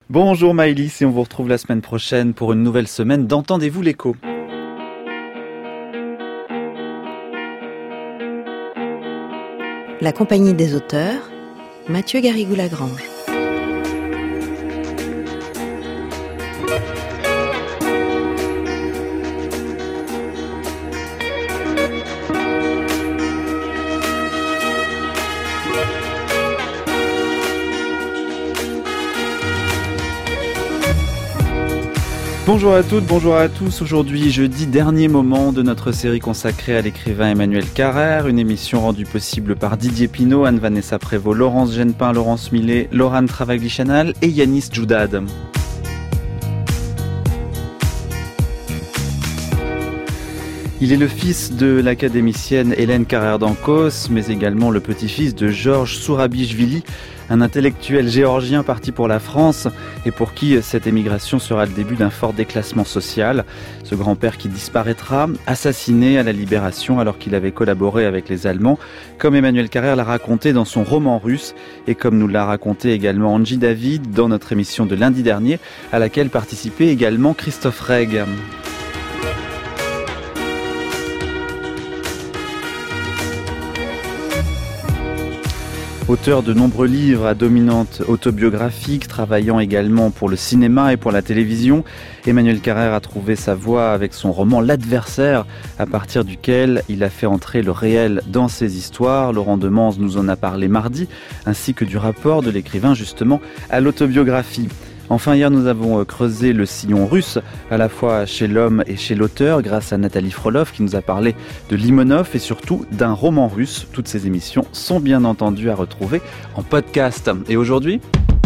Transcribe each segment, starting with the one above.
Bonjour Maëlys et on vous retrouve la semaine prochaine pour une nouvelle semaine d'Entendez-vous l'écho. La compagnie des auteurs, Mathieu Garrigou-Lagrange. Bonjour à toutes, bonjour à tous. Aujourd'hui, jeudi, dernier moment de notre série consacrée à l'écrivain Emmanuel Carrère, une émission rendue possible par Didier Pinault, Anne-Vanessa Prévost, Laurence Genepin, Laurence Millet, Laurent Travagli-Chanal et Yanis Djoudad. Il est le fils de l'académicienne Hélène Carrère d'Ancos, mais également le petit-fils de Georges Sourabichvili, un intellectuel géorgien parti pour la France et pour qui cette émigration sera le début d'un fort déclassement social. Ce grand-père qui disparaîtra, assassiné à la Libération alors qu'il avait collaboré avec les Allemands, comme Emmanuel Carrère l'a raconté dans son roman russe et comme nous l'a raconté également Angie David dans notre émission de lundi dernier, à laquelle participait également Christophe Reg. Auteur de nombreux livres à dominante autobiographique, travaillant également pour le cinéma et pour la télévision, Emmanuel Carrère a trouvé sa voie avec son roman L'Adversaire, à partir duquel il a fait entrer le réel dans ses histoires. Laurent Demans nous en a parlé mardi, ainsi que du rapport de l'écrivain justement à l'autobiographie. Enfin, hier, nous avons creusé le sillon russe, à la fois chez l'homme et chez l'auteur, grâce à Nathalie Frolov, qui nous a parlé de Limonov et surtout d'un roman russe. Toutes ces émissions sont bien entendu à retrouver en podcast. Et aujourd'hui ?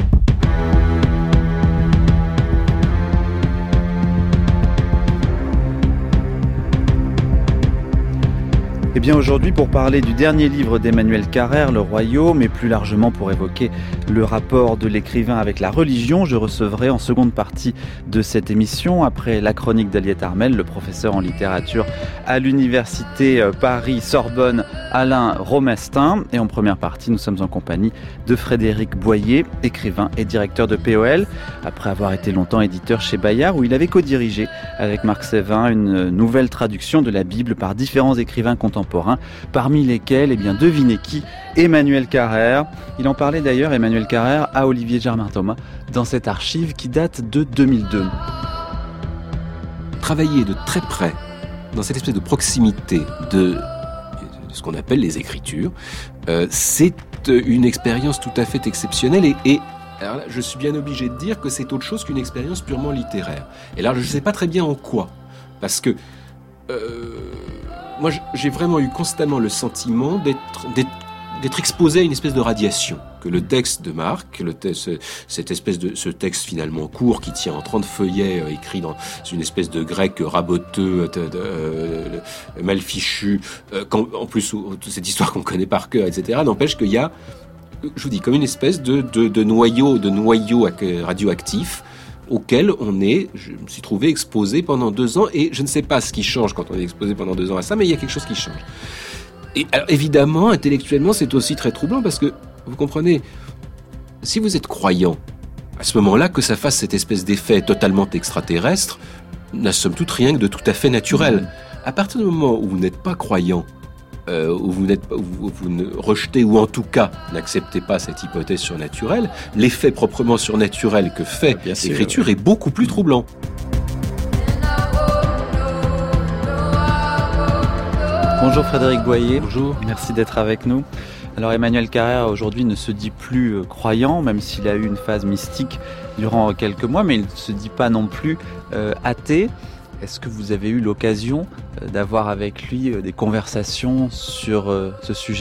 Eh bien aujourd'hui, pour parler du dernier livre d'Emmanuel Carrère, Le Royaume, et plus largement pour évoquer le rapport de l'écrivain avec la religion, je recevrai en seconde partie de cette émission, après la chronique d'Aliette Armel, le professeur en littérature à l'université Paris-Sorbonne, Alain Romestin. Et en première partie, nous sommes en compagnie de Frédéric Boyer, écrivain et directeur de POL, après avoir été longtemps éditeur chez Bayard, où il avait co-dirigé avec Marc Sévin une nouvelle traduction de la Bible par différents écrivains contemporains, parmi lesquels, devinez qui, Emmanuel Carrère. Il en parlait d'ailleurs, Emmanuel Carrère, à Olivier Germain-Thomas, dans cette archive qui date de 2002. Travailler de très près, dans cette espèce de proximité de ce qu'on appelle les écritures, c'est une expérience tout à fait exceptionnelle et alors là, je suis bien obligé de dire que c'est autre chose qu'une expérience purement littéraire. Et là, je ne sais pas très bien en quoi, parce que moi, j'ai vraiment eu constamment le sentiment d'être exposé à une espèce de radiation. Que le texte de Marc, ce texte finalement court qui tient en 30 feuillets, écrit dans une espèce de grec raboteux, mal fichu, en plus toute cette histoire qu'on connaît par cœur, etc., n'empêche qu'il y a, je vous dis, comme une espèce de noyau radioactif auquel je me suis trouvé exposé pendant 2 ans, et je ne sais pas ce qui change quand on est exposé pendant 2 ans à ça, mais il y a quelque chose qui change. Et alors évidemment, intellectuellement, c'est aussi très troublant, parce que, vous comprenez, si vous êtes croyant, à ce moment-là, que ça fasse cette espèce d'effet totalement extraterrestre, n'a somme toute rien que de tout à fait naturel. À partir du moment où vous n'êtes pas croyant, où vous ne rejetez, ou en tout cas n'acceptez pas cette hypothèse surnaturelle, l'effet proprement surnaturel que fait l'écriture est beaucoup plus troublant. Bonjour Frédéric Boyer. Bonjour. Merci d'être avec nous. Alors Emmanuel Carrère aujourd'hui ne se dit plus croyant, même s'il a eu une phase mystique durant quelques mois, mais il ne se dit pas non plus athée. Est-ce que vous avez eu l'occasion d'avoir avec lui des conversations sur ce sujet-là ?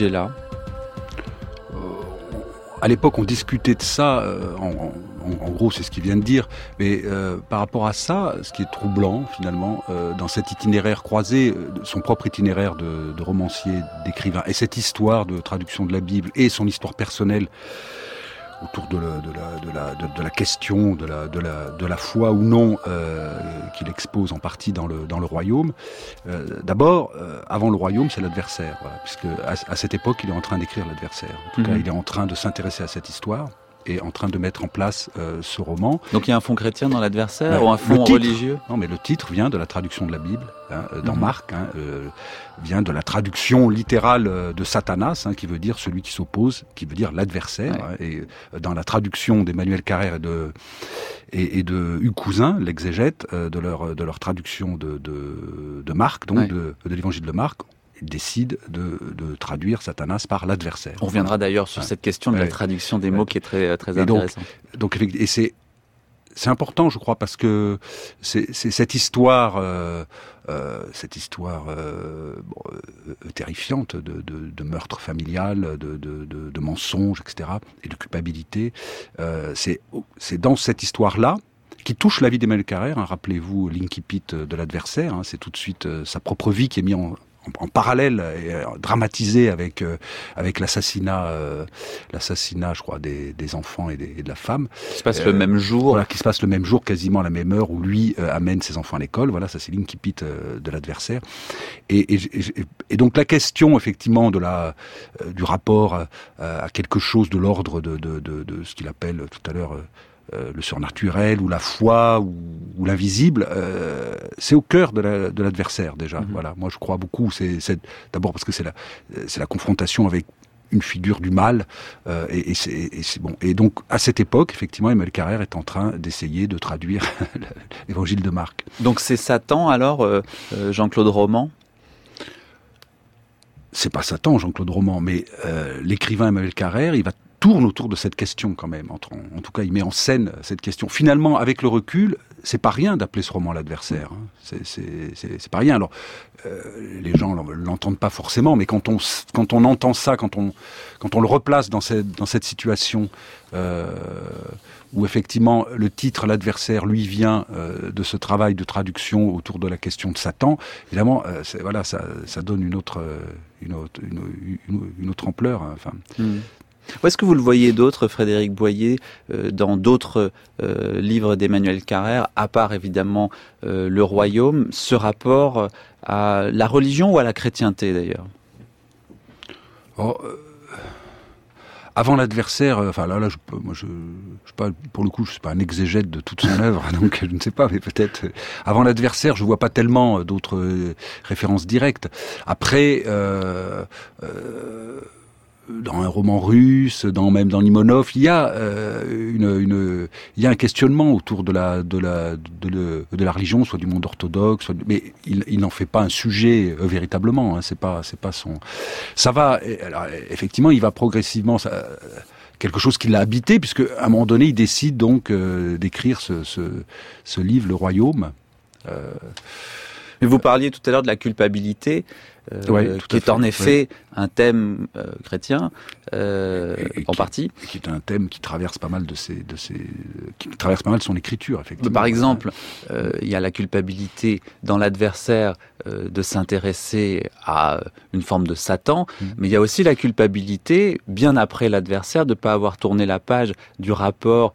À l'époque, on discutait de ça, en gros, c'est ce qu'il vient de dire, mais par rapport à ça, ce qui est troublant, finalement, dans cet itinéraire croisé, son propre itinéraire de romancier, d'écrivain, et cette histoire de traduction de la Bible, et son histoire personnelle, autour de la question de la foi ou non qu'il expose en partie dans le Royaume. D'abord, avant le Royaume, c'est l'adversaire, voilà, puisque à cette époque, il est en train d'écrire l'adversaire. En tout cas, il est en train de s'intéresser à cette histoire. est en train de mettre en place ce roman. Donc il y a un fond chrétien dans l'adversaire ou un fond religieux? Non, mais le titre vient de la traduction de la Bible, dans Marc, vient de la traduction littérale de Satanas, qui veut dire celui qui s'oppose, qui veut dire l'adversaire. Et dans la traduction d'Emmanuel Carrère et de Hugues Cousin, l'exégète, de leur traduction de Marc, donc de l'évangile de Marc, ils décident de traduire Satanas par l'adversaire. On reviendra d'ailleurs sur cette question de la traduction des mots qui est très, très intéressante. Donc c'est important, je crois, parce que c'est cette histoire terrifiante de meurtre familial, de mensonges, etc., et de culpabilité. C'est dans cette histoire-là qui touche la vie d'Emmanuel Carrère. Rappelez-vous l'incipit de l'adversaire. C'est tout de suite sa propre vie qui est mise en parallèle et dramatisé avec l'assassinat, je crois, des enfants et de la femme. Qui se passe le même jour. Voilà, qui se passe le même jour, quasiment à la même heure, où lui amène ses enfants à l'école. Voilà, ça c'est l'incipit de l'adversaire. Et donc la question, effectivement, du rapport à quelque chose de l'ordre de ce qu'il appelle tout à l'heure le surnaturel ou la foi ou l'invisible, c'est au cœur de l'adversaire déjà. Voilà, moi je crois beaucoup. C'est d'abord parce que c'est la confrontation avec une figure du mal, et c'est bon. Et donc à cette époque, effectivement, Emmanuel Carrère est en train d'essayer de traduire l'évangile de Marc. Donc c'est Satan alors, Jean-Claude Roman? C'est pas Satan, Jean-Claude Roman, mais l'écrivain Emmanuel Carrère, il tourne autour de cette question quand même. En tout cas, il met en scène cette question. Finalement, avec le recul, c'est pas rien d'appeler ce roman l'adversaire. C'est pas rien. Alors, les gens l'entendent pas forcément, mais quand on entend ça, quand on le replace dans cette situation où effectivement le titre l'adversaire lui vient de ce travail de traduction autour de la question de Satan, évidemment, ça donne une autre ampleur. Où est-ce que vous le voyez d'autres, Frédéric Boyer, dans d'autres livres d'Emmanuel Carrère, à part évidemment Le Royaume, ce rapport à la religion ou à la chrétienté d'ailleurs? Avant l'adversaire, pour le coup, je suis pas un exégète de toute son œuvre, donc je ne sais pas, mais peut-être avant l'adversaire, je vois pas tellement d'autres références directes. Après, dans un roman russe, même dans Limonov, il y a un questionnement autour de la religion, soit du monde orthodoxe, mais il n'en fait pas un sujet véritablement. C'est pas son. Ça va. Alors, effectivement, il va progressivement. Quelque chose qui l'a habité, puisque à un moment donné, il décide donc d'écrire ce livre, Le Royaume. Mais vous parliez tout à l'heure de la culpabilité. Qui est en effet un thème chrétien, en partie. Qui est un thème qui traverse pas mal qui traverse pas mal son écriture, effectivement. Par exemple, il y a la culpabilité dans l'adversaire de s'intéresser à une forme de Satan, mais il y a aussi la culpabilité, bien après l'adversaire, de ne pas avoir tourné la page du rapport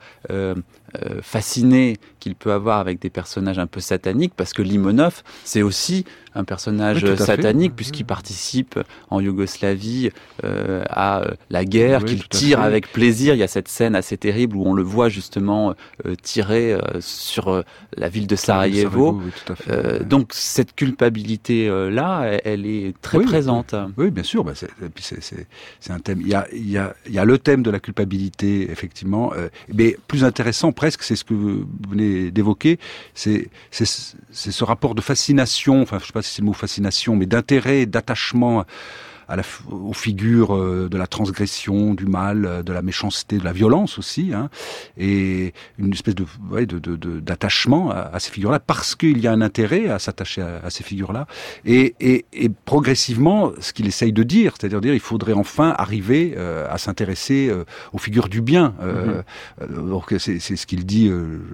fasciné qu'il peut avoir avec des personnages un peu sataniques, parce que Limonov, c'est aussi un personnage satanique, puisqu'il participe en Yougoslavie à la guerre, qu'il tire avec plaisir. Il y a cette scène assez terrible où on le voit justement tirer sur la ville de Sarajevo. Donc cette culpabilité-là, elle est très présente. Oui, bien sûr. C'est un thème. Il y a le thème de la culpabilité, effectivement. Mais plus intéressant presque, c'est ce que vous venez d'évoquer, c'est ce rapport de fascination, enfin je ne sais pas si c'est le mot fascination, mais d'intérêt, d'attachement aux figures de la transgression, du mal, de la méchanceté, de la violence aussi, et une espèce d'attachement à ces figures-là, parce qu'il y a un intérêt à s'attacher à ces figures-là, et progressivement, ce qu'il essaye de dire, c'est-à-dire il faudrait enfin arriver à s'intéresser aux figures du bien. Donc c'est ce qu'il dit.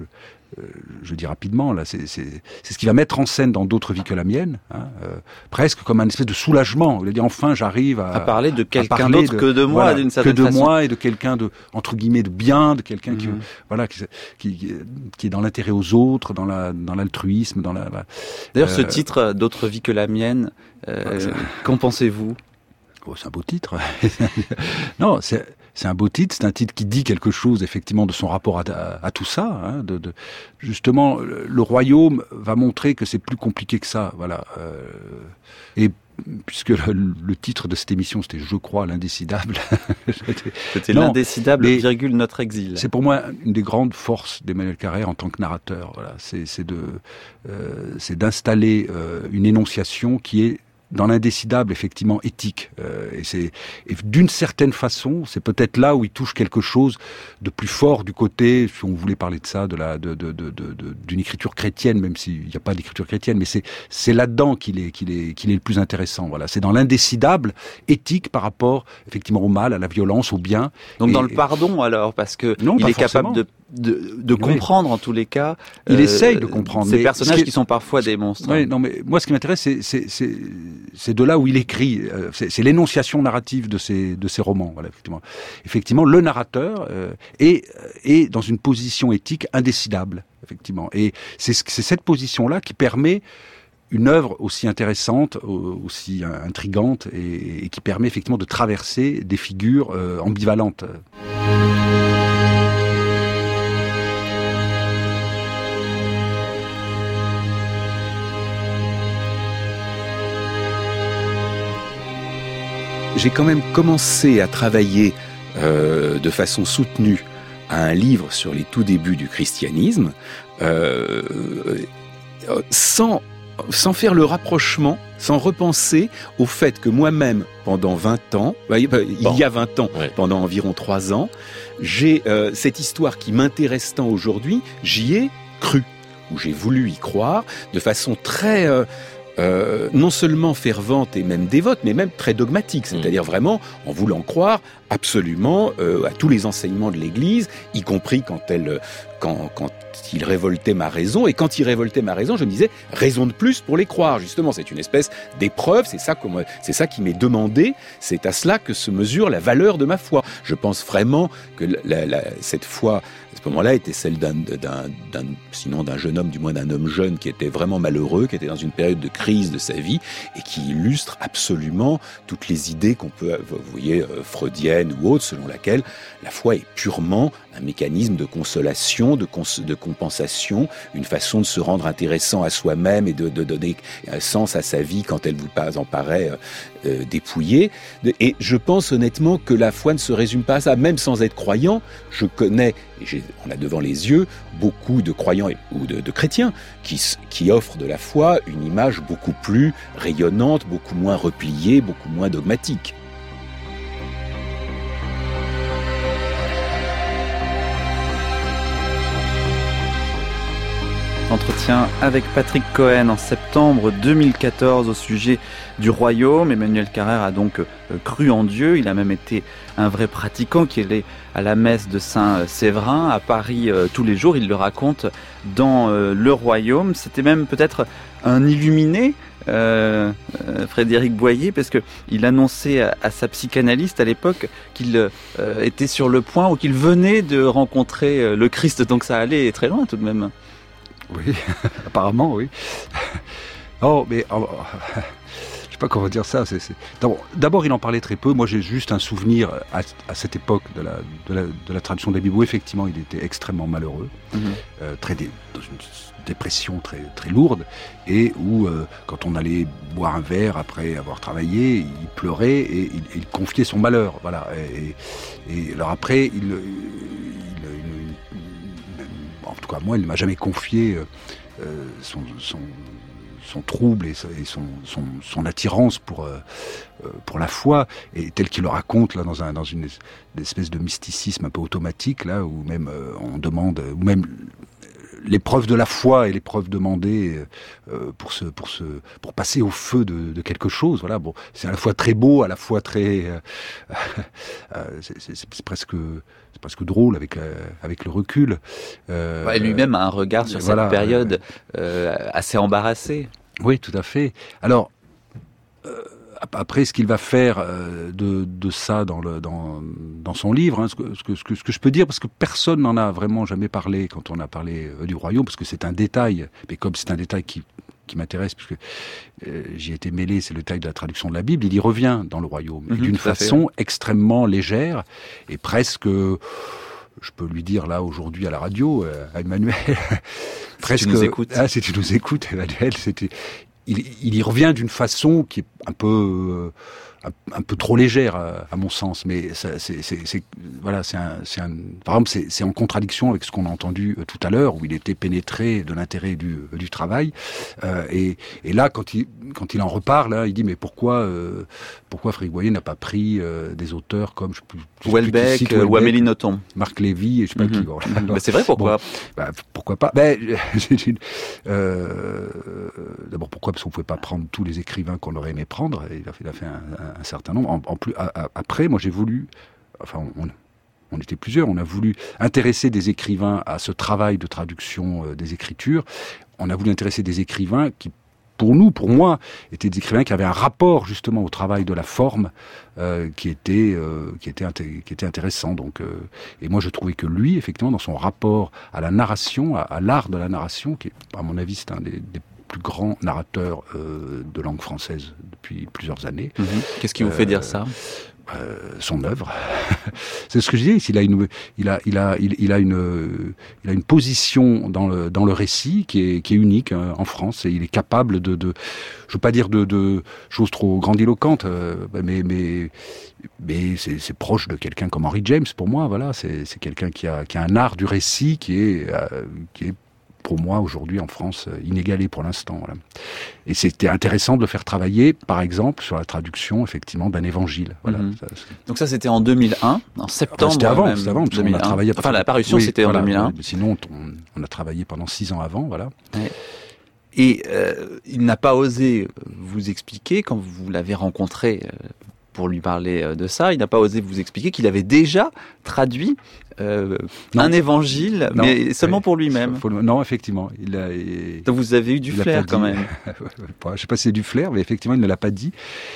Je dis rapidement, là, c'est ce qui va mettre en scène dans d'autres vies que la mienne, presque comme un espèce de soulagement. Il veut dire enfin, j'arrive à parler de quelqu'un d'autre que de moi, d'une certaine façon. Que de moi et de quelqu'un de entre guillemets de bien, de quelqu'un qui est dans l'intérêt aux autres, dans l'altruisme, dans la. D'ailleurs, ce titre, d'autres vies que la mienne, qu'en pensez-vous? C'est un beau titre. Non, c'est un beau titre, c'est un titre qui dit quelque chose effectivement de son rapport à tout ça. Hein, justement, le royaume va montrer que c'est plus compliqué que ça. Voilà. Et puisque le titre de cette émission, c'était, je crois, l'indécidable. C'était l'indécidable, virgule, notre exil. C'est pour moi une des grandes forces d'Emmanuel Carrère en tant que narrateur. Voilà. C'est d'installer une énonciation qui est dans l'indécidable, effectivement, éthique. Et d'une certaine façon, c'est peut-être là où il touche quelque chose de plus fort du côté, si on voulait parler de ça, d'une écriture chrétienne, même s'il n'y a pas d'écriture chrétienne, mais c'est là-dedans qu'il est le plus intéressant. Voilà, c'est dans l'indécidable éthique par rapport, effectivement, au mal, à la violence, au bien. Donc dans le pardon, alors, parce que il est capable de comprendre, en tous les cas. Il essaye de comprendre. Ces personnages qui sont parfois des monstres. Oui, non, mais moi, ce qui m'intéresse, c'est de là où il écrit. C'est l'énonciation narrative de ses romans. Voilà, effectivement, le narrateur est dans une position éthique indécidable, effectivement. Et c'est cette position-là qui permet une œuvre aussi intéressante, aussi intrigante, et qui permet effectivement de traverser des figures ambivalentes. J'ai quand même commencé à travailler de façon soutenue à un livre sur les tout débuts du christianisme, sans faire le rapprochement, sans repenser au fait que moi-même, pendant 20 ans, il y a 20 ans, pendant environ 3 ans, j'ai cette histoire qui m'intéresse tant aujourd'hui, j'y ai cru, ou j'ai voulu y croire, de façon très... non seulement fervente et même dévote, mais même très dogmatique, c'est-à-dire vraiment en voulant croire absolument à tous les enseignements de l'Église, y compris quand il révoltait ma raison, et quand il révoltait ma raison, je me disais raison de plus pour les croire. Justement, c'est une espèce d'épreuve, c'est ça qui m'est demandé, c'est à cela que se mesure la valeur de ma foi. Je pense vraiment que cette foi, à ce moment-là, était celle sinon d'un jeune homme, du moins d'un homme jeune qui était vraiment malheureux, qui était dans une période de crise de sa vie, et qui illustre absolument toutes les idées qu'on peut, vous voyez, freudiennes ou autres, selon laquelle la foi est purement un mécanisme de consolation, de compensation, une façon de se rendre intéressant à soi-même et de donner un sens à sa vie quand elle vous en paraît dépouillée. Et je pense honnêtement que la foi ne se résume pas à ça. Même sans être croyant, je connais, et on a devant les yeux, beaucoup de croyants ou de chrétiens qui offrent de la foi une image beaucoup plus rayonnante, beaucoup moins repliée, beaucoup moins dogmatique. Entretien avec Patrick Cohen en septembre 2014 au sujet du royaume. Emmanuel Carrère a donc cru en Dieu. Il a même été un vrai pratiquant qui allait à la messe de Saint-Séverin à Paris tous les jours. Il le raconte dans Le Royaume. C'était même peut-être un illuminé, Frédéric Boyer, parce que il annonçait à sa psychanalyste à l'époque qu'il était sur le point ou qu'il venait de rencontrer le Christ. Donc ça allait très loin tout de même. Oui, apparemment, oui. Oh, mais je sais pas comment dire ça. D'abord, il en parlait très peu. Moi, j'ai juste un souvenir à cette époque de la traduction de la Bible où effectivement, il était extrêmement malheureux, dans une dépression très très lourde, et où quand on allait boire un verre après avoir travaillé, il pleurait et il confiait son malheur. Voilà. Et alors après, en tout cas, moi, il ne m'a jamais confié son trouble et son attirance pour la foi, et tel qu'il le raconte là dans une espèce de mysticisme un peu automatique là, où même on demande, ou même l'épreuve de la foi et l'épreuve demandée pour passer au feu de quelque chose. Voilà, bon, c'est à la fois très beau, à la fois très c'est presque drôle avec le recul. Lui-même a un regard sur cette période assez embarrassé. Oui, tout à fait. Alors, après, ce qu'il va faire de ça dans son livre, hein, ce que je peux dire, parce que personne n'en a vraiment jamais parlé quand on a parlé du royaume, parce que c'est un détail, mais comme c'est un détail qui qui m'intéresse, puisque j'y ai été mêlé, c'est le détail de la traduction de la Bible. Il y revient dans le Royaume, d'une façon extrêmement légère et presque... Je peux lui dire là aujourd'hui à la radio, à Emmanuel, presque. Si tu nous écoutes. Si tu nous écoutes, Emmanuel, il y revient d'une façon qui est un peu trop légère à mon sens, mais par exemple c'est en contradiction avec ce qu'on a entendu tout à l'heure, où il était pénétré de l'intérêt du travail, et là quand il en reparle, là, il dit mais pourquoi Frédéric Boyer n'a pas pris des auteurs comme Welbeck ou Amélie Nothomb, Marc Lévy et je sais pas qui. Bon, c'est vrai, pourquoi? Bon, pourquoi pas? D'abord pourquoi? Parce qu'on pouvait pas prendre tous les écrivains qu'on aurait aimé prendre. Il a fait un certain nombre. En plus, après, moi j'ai voulu, enfin on était plusieurs, on a voulu intéresser des écrivains à ce travail de traduction des Écritures. On a voulu intéresser des écrivains qui, pour moi, étaient des écrivains qui avaient un rapport justement au travail de la forme qui était intéressant. Donc, et moi je trouvais que lui, effectivement, dans son rapport à la narration, à l'art de la narration, qui est, à mon avis, c'est un des plus grands narrateurs de langue française depuis plusieurs années. Qu'est-ce qui vous fait dire ça? Son œuvre. C'est ce que je disais. Il a une position dans le récit qui est unique en France, et il est capable de je veux pas dire de choses trop grandiloquentes, mais c'est proche de quelqu'un comme Henry James pour moi. Voilà, c'est quelqu'un qui a un art du récit qui est pour moi, aujourd'hui, en France, inégalé pour l'instant. Voilà. Et c'était intéressant de le faire travailler, par exemple, sur la traduction, effectivement, d'un évangile. Voilà. Donc ça, c'était en 2001, en septembre. C'était avant, 2001. On a travaillé... Enfin, la parution, c'était en 2001. Sinon, on a travaillé pendant 6 ans avant, voilà. Ouais. Et il n'a pas osé vous expliquer, quand vous l'avez rencontré pour lui parler de ça, il n'a pas osé vous expliquer qu'il avait déjà traduit un évangile, mais seulement pour lui-même. Non, effectivement. Donc vous avez eu du flair quand même. Je ne sais pas si c'est du flair, mais effectivement, il ne l'a pas dit.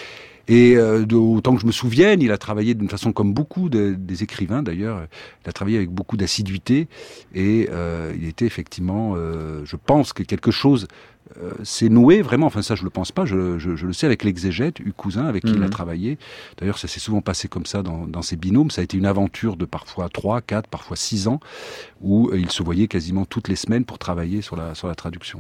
Et autant que je me souvienne, il a travaillé d'une façon comme beaucoup des écrivains d'ailleurs. Il a travaillé avec beaucoup d'assiduité et il était effectivement, je pense que quelque chose s'est noué vraiment. Enfin ça je le pense pas, je le sais avec l'exégète Hugues Cousin avec qui il a travaillé. D'ailleurs ça s'est souvent passé comme ça dans ses binômes. Ça a été une aventure de parfois 3, 4, parfois 6 ans où il se voyait quasiment toutes les semaines pour travailler sur la traduction.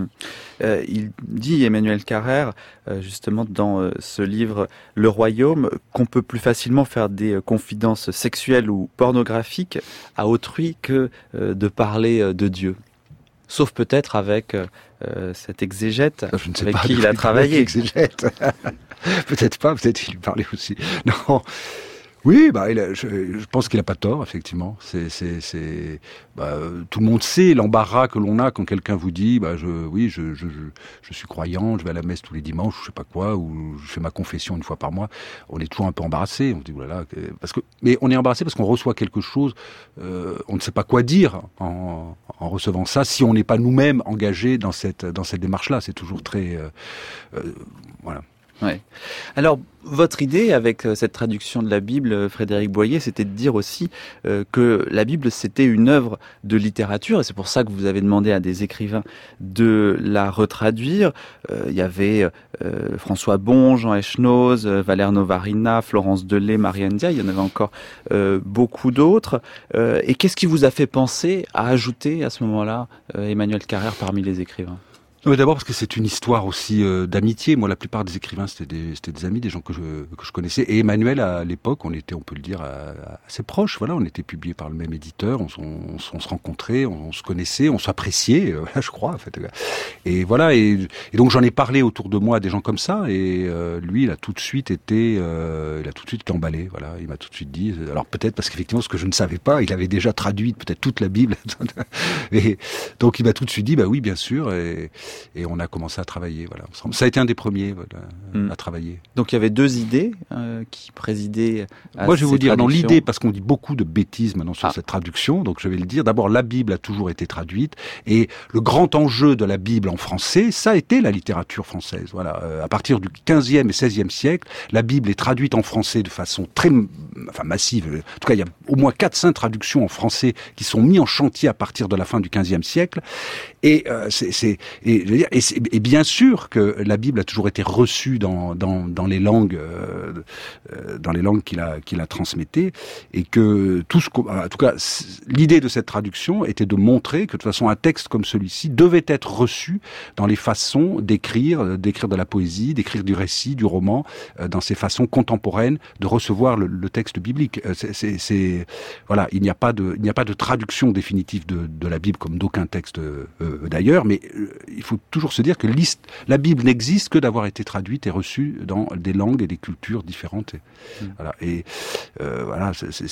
Il dit, Emmanuel Carrère, justement dans ce livre Le Royaume, qu'on peut plus facilement faire des confidences sexuelles ou pornographiques à autrui que de parler de Dieu. Sauf peut-être avec cet exégète avec qui il a travaillé. Exégète. Peut-être pas, peut-être qu'il lui parlait aussi. Non. Oui, je pense qu'il a pas tort, effectivement. Tout le monde sait l'embarras que l'on a quand quelqu'un vous dit, je suis croyant, je vais à la messe tous les dimanches, je sais pas quoi, ou je fais ma confession une fois par mois. On est toujours un peu embarrassé. On se dit, mais on est embarrassé parce qu'on reçoit quelque chose, on ne sait pas quoi dire en recevant ça, si on n'est pas nous-mêmes engagés dans cette démarche-là. C'est toujours très, voilà. Ouais. Alors, votre idée avec cette traduction de la Bible, Frédéric Boyer, c'était de dire aussi que la Bible, c'était une œuvre de littérature, et c'est pour ça que vous avez demandé à des écrivains de la retraduire. Il y avait François Bon, Jean Echenoz, Valère Novarina, Florence Delay, Marianne Dia, il y en avait encore beaucoup d'autres. Et qu'est-ce qui vous a fait penser à ajouter à ce moment-là Emmanuel Carrère parmi les écrivains ? D'abord parce que c'est une histoire aussi d'amitié. Moi, la plupart des écrivains, c'était des amis, des gens que je connaissais. Et Emmanuel, à l'époque, on était, on peut le dire, assez proches. Voilà, on était publiés par le même éditeur, on se rencontrait, on se connaissait, on s'appréciait, je crois. En fait. Et voilà, et donc j'en ai parlé autour de moi à des gens comme ça. Et lui, il a tout de suite été emballé. Voilà, il m'a tout de suite dit. Alors peut-être parce qu'effectivement, ce que je ne savais pas, il avait déjà traduit peut-être toute la Bible. Et donc il m'a tout de suite dit, oui, bien sûr. Et on a commencé à travailler. Voilà. Ça a été un des premiers à travailler. Donc il y avait 2 idées qui présidaient à Moi, je vais vous dire, traductions. L'idée, parce qu'on dit beaucoup de bêtises maintenant sur cette traduction, donc je vais le dire. D'abord, la Bible a toujours été traduite, et le grand enjeu de la Bible en français, ça a été la littérature française. Voilà. À partir du 15e et 16e siècle, la Bible est traduite en français de façon très massive. En tout cas, il y a au moins 4-5 traductions en français qui sont mises en chantier à partir de la fin du 15e siècle. Et Mais je veux dire, et bien sûr que la Bible a toujours été reçue dans les langues qu'il a transmettées, et que en tout cas, l'idée de cette traduction était de montrer que de toute façon un texte comme celui-ci devait être reçu dans les façons d'écrire de la poésie, d'écrire du récit, du roman, dans ces façons contemporaines de recevoir le texte biblique. Voilà, il n'y a pas de traduction définitive de la Bible, comme d'aucun texte d'ailleurs, mais il faut toujours se dire que la Bible n'existe que d'avoir été traduite et reçue dans des langues et des cultures différentes. Voilà, et voilà,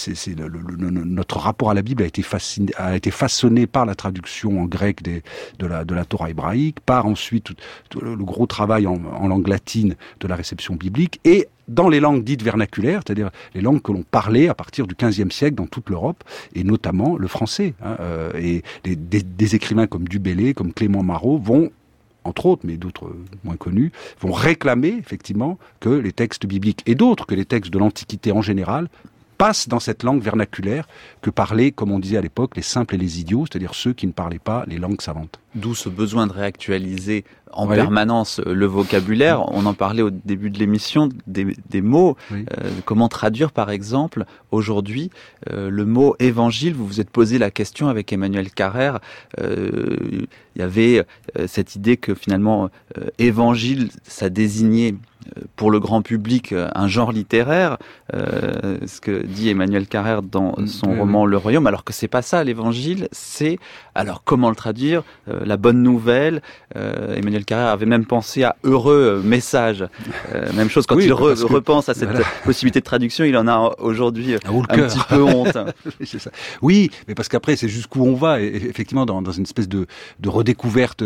notre rapport à la Bible a été façonné par la traduction en grec de la Torah hébraïque, par ensuite tout le gros travail en langue latine de la réception biblique, et dans les langues dites vernaculaires, c'est-à-dire les langues que l'on parlait à partir du XVe siècle dans toute l'Europe, et notamment le français. Et des écrivains comme Du Bellay, comme Clément Marot vont, entre autres, mais d'autres moins connus, vont réclamer effectivement que les textes bibliques, et d'autres que les textes de l'Antiquité en général, passent dans cette langue vernaculaire que parlaient, comme on disait à l'époque, les simples et les idiots, c'est-à-dire ceux qui ne parlaient pas les langues savantes. D'où ce besoin de réactualiser en permanence le vocabulaire. On en parlait au début de l'émission, des mots. Comment traduire, par exemple, aujourd'hui, le mot évangile. Vous vous êtes posé la question avec Emmanuel Carrère. Il y avait cette idée que finalement, évangile, ça désignait pour le grand public un genre littéraire, ce que dit Emmanuel Carrère dans son roman Le Royaume, alors que c'est pas ça l'évangile, c'est alors comment le traduire, la bonne nouvelle. Emmanuel Carrère avait même pensé à heureux message. Même chose quand il repense à cette possibilité de traduction, il en a aujourd'hui un petit peu honte. C'est ça. Oui, mais parce qu'après c'est jusqu'où on va, et effectivement dans une espèce de redécouverte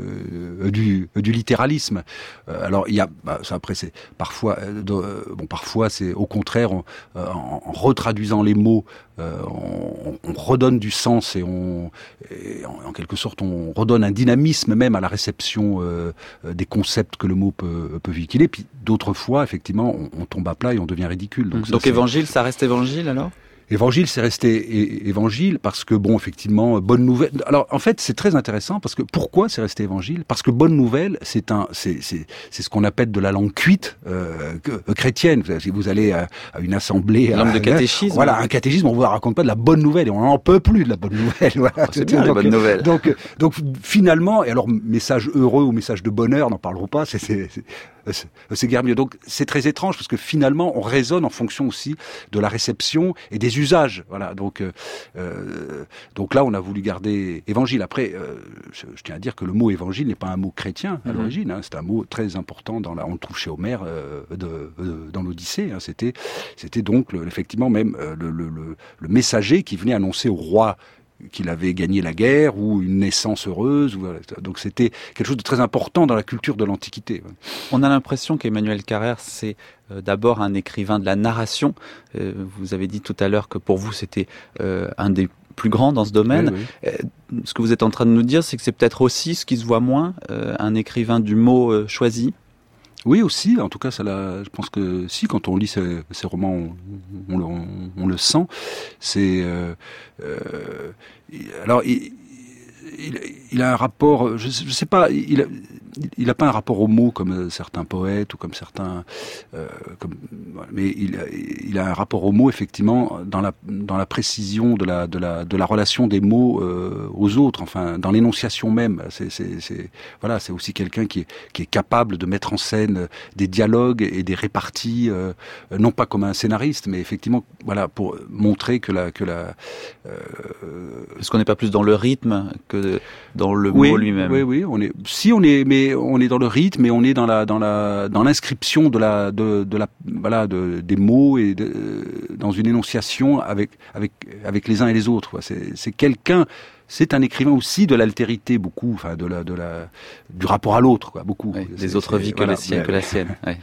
du littéralisme. Alors il y a ça après c'est parfois parfois c'est au contraire en retraduisant les mots on redonne du sens et en quelque sorte on redonne un dynamisme même à la réception des concepts que le mot peut véhiculer. Puis d'autres fois effectivement on tombe à plat et on devient ridicule. Donc évangile, ça reste évangile alors ? Évangile, c'est resté évangile parce que, bon, effectivement, bonne nouvelle. Alors, en fait, c'est très intéressant parce que pourquoi c'est resté évangile ? Parce que bonne nouvelle, c'est ce qu'on appelle de la langue cuite chrétienne. Si vous allez à une assemblée, langue de catéchisme. Voilà, un catéchisme, on vous raconte pas de la bonne nouvelle et on n'en peut plus de la bonne nouvelle. Voilà. C'est bien la bonne nouvelle. Donc finalement, et alors message heureux ou message de bonheur, n'en parlerons pas. C'est guère mieux. Donc c'est très étrange parce que finalement on raisonne en fonction aussi de la réception et des usages. Voilà. Donc là on a voulu garder évangile. Après, je tiens à dire que le mot évangile n'est pas un mot chrétien à l'origine. Hein. C'est un mot très important on le trouve chez Homère dans l'Odyssée. Hein. C'était donc effectivement même le messager qui venait annoncer au roi qu'il avait gagné la guerre ou une naissance heureuse. Voilà. Donc c'était quelque chose de très important dans la culture de l'Antiquité. On a l'impression qu'Emmanuel Carrère, c'est d'abord un écrivain de la narration. Vous avez dit tout à l'heure que pour vous, c'était un des plus grands dans ce domaine. Oui. Ce que vous êtes en train de nous dire, c'est que c'est peut-être aussi ce qui se voit moins, un écrivain du mot choisi. Oui, aussi. En tout cas, je pense que si, quand on lit ces romans, on le sent. C'est alors il a un rapport. Je sais pas. Il a pas un rapport au mot comme certains poètes ou comme certains. Mais il a un rapport au mot effectivement dans la précision de la relation des mots aux autres. Enfin, dans l'énonciation même. C'est aussi quelqu'un qui est capable de mettre en scène des dialogues et des réparties, non pas comme un scénariste, mais effectivement, voilà, pour montrer que Est-ce qu'on n'est pas plus dans le rythme que dans le mot lui-même? Oui, on est dans le rythme et on est dans l'inscription des mots et dans une énonciation avec les uns et les autres. C'est un écrivain aussi de l'altérité, beaucoup, enfin du rapport à l'autre, quoi, beaucoup. Oui, des autres vies que la sienne. Ouais.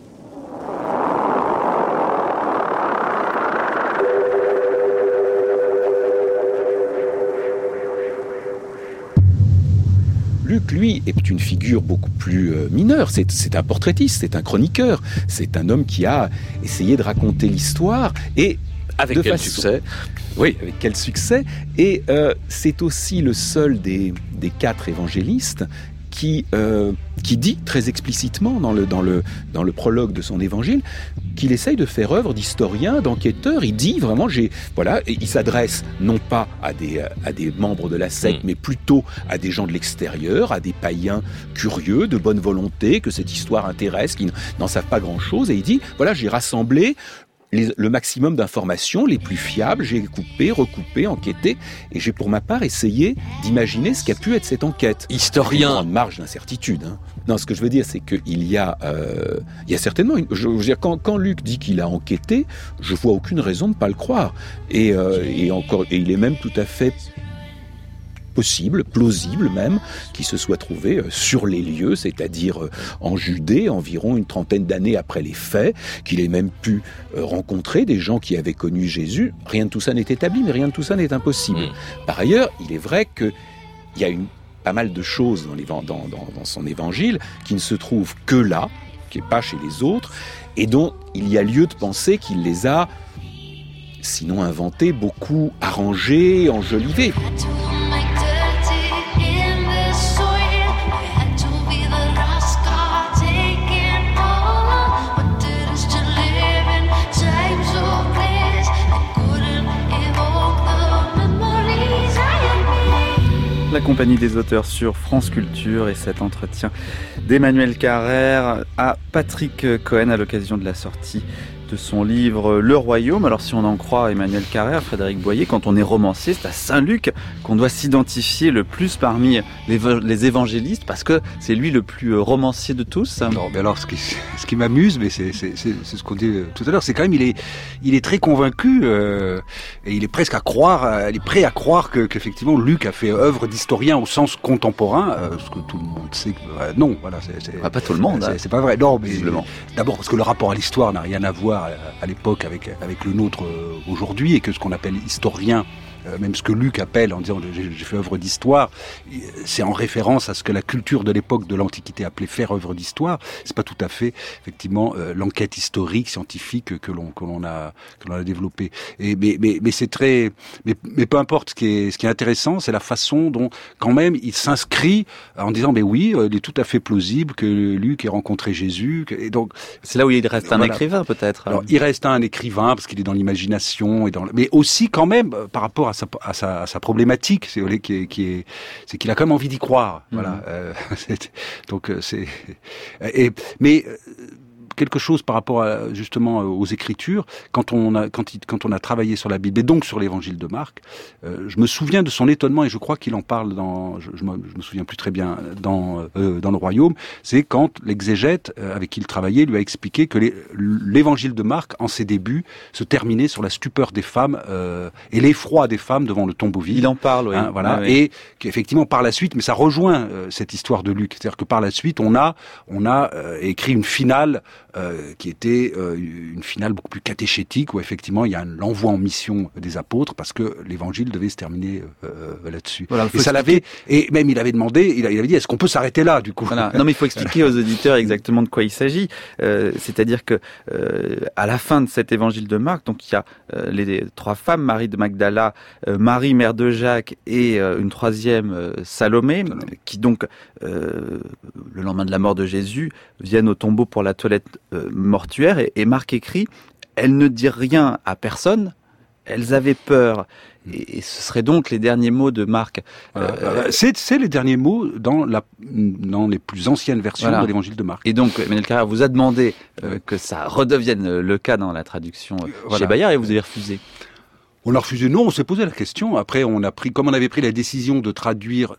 Luc, lui, est une figure beaucoup plus mineure. C'est un portraitiste, c'est un chroniqueur. C'est un homme qui a essayé de raconter l'histoire et avec quel succès ? Oui, avec quel succès. Et c'est aussi le seul des 4 évangélistes qui dit très explicitement dans le prologue de son évangile qu'il essaye de faire œuvre d'historien, d'enquêteur. Il dit vraiment, et il s'adresse non pas à des membres de la secte, mais plutôt à des gens de l'extérieur, à des païens curieux, de bonne volonté, que cette histoire intéresse, qui n'en savent pas grand-chose. Et il dit, voilà, j'ai rassemblé le maximum d'informations les plus fiables, j'ai coupé, recoupé, enquêté, et j'ai pour ma part essayé d'imaginer ce qu'a pu être cette enquête. Historien. Une grande marge d'incertitude. Non, ce que je veux dire, c'est qu'il y a certainement, je veux dire, quand Luc dit qu'il a enquêté, je vois aucune raison de ne pas le croire. Et il est même tout à fait possible, plausible même, qu'il se soit trouvé sur les lieux, c'est-à-dire en Judée, environ une 30aine d'années après les faits, qu'il ait même pu rencontrer des gens qui avaient connu Jésus. Rien de tout ça n'est établi, mais rien de tout ça n'est impossible. Par ailleurs, il est vrai qu'il y a pas mal de choses dans son évangile qui ne se trouvent que là, qui n'est pas chez les autres, et dont il y a lieu de penser qu'il les a, sinon inventés, beaucoup arrangés, enjolivés. La compagnie des auteurs sur France Culture et cet entretien d'Emmanuel Carrère à Patrick Cohen à l'occasion de la sortie de son livre Le Royaume. Alors si on en croit Emmanuel Carrère, Frédéric Boyer, quand on est romancier, c'est à Saint-Luc qu'on doit s'identifier le plus parmi les évangélistes, parce que c'est lui le plus romancier de tous. Non, mais alors ce qui m'amuse, mais c'est ce qu'on dit tout à l'heure, c'est quand même il est très convaincu et il est presque il est prêt à croire qu'effectivement Luc a fait œuvre d'historien au sens contemporain, ce que tout le monde sait que non, voilà, pas tout le monde. C'est pas vrai. Non, mais d'abord parce que le rapport à l'histoire n'a rien à voir à l'époque avec le nôtre aujourd'hui, et que ce qu'on appelle historien, même ce que Luc appelle en disant j'ai fait œuvre d'histoire, c'est en référence à ce que la culture de l'époque de l'Antiquité appelait faire œuvre d'histoire. C'est pas tout à fait effectivement l'enquête historique, scientifique que l'on a développée. Mais c'est très, mais peu importe, ce qui est intéressant, c'est la façon dont quand même il s'inscrit en disant mais oui, il est tout à fait plausible que Luc ait rencontré Jésus, et donc c'est là où il reste un écrivain peut-être. Alors, il reste un écrivain parce qu'il est dans l'imagination mais aussi quand même par rapport à sa problématique, c'est qu'il a quand même envie d'y croire. Voilà. Mais quelque chose par rapport justement aux Écritures, quand on a travaillé sur la Bible et donc sur l'Évangile de Marc, je me souviens de son étonnement, et je crois qu'il en parle je me souviens plus très bien dans le Royaume, c'est quand l'exégète avec qui il travaillait lui a expliqué que l'Évangile de Marc, en ses débuts, se terminait sur la stupeur des femmes et l'effroi des femmes devant le tombeau vide. Il en parle, oui. Voilà, oui. Et qu'effectivement par la suite, mais ça rejoint cette histoire de Luc, c'est-à-dire que par la suite on a écrit une finale qui était une finale beaucoup plus catéchétique, où effectivement il y a l'envoi en mission des apôtres, parce que l'évangile devait se terminer là-dessus. Voilà, et ça l'avait, et même il avait demandé, il avait dit, est-ce qu'on peut s'arrêter là du coup? Voilà. Non, mais il faut expliquer aux auditeurs exactement de quoi il s'agit. C'est-à-dire que à la fin de cet évangile de Marc, donc il y a les trois femmes, Marie de Magdala, Marie mère de Jacques, et une troisième, Salomé, qui donc le lendemain de la mort de Jésus viennent au tombeau pour la toilette mortuaire, et Marc écrit: elles ne dirent rien à personne, elles avaient peur. Et ce seraient donc les derniers mots de Marc. C'est les derniers mots dans les plus anciennes versions de l'évangile de Marc. Et donc Emmanuel Carrère vous a demandé que ça redevienne le cas dans la traduction chez Bayard, et vous avez refusé. On a refusé, non, on s'est posé la question. Après, comme on avait pris la décision de traduire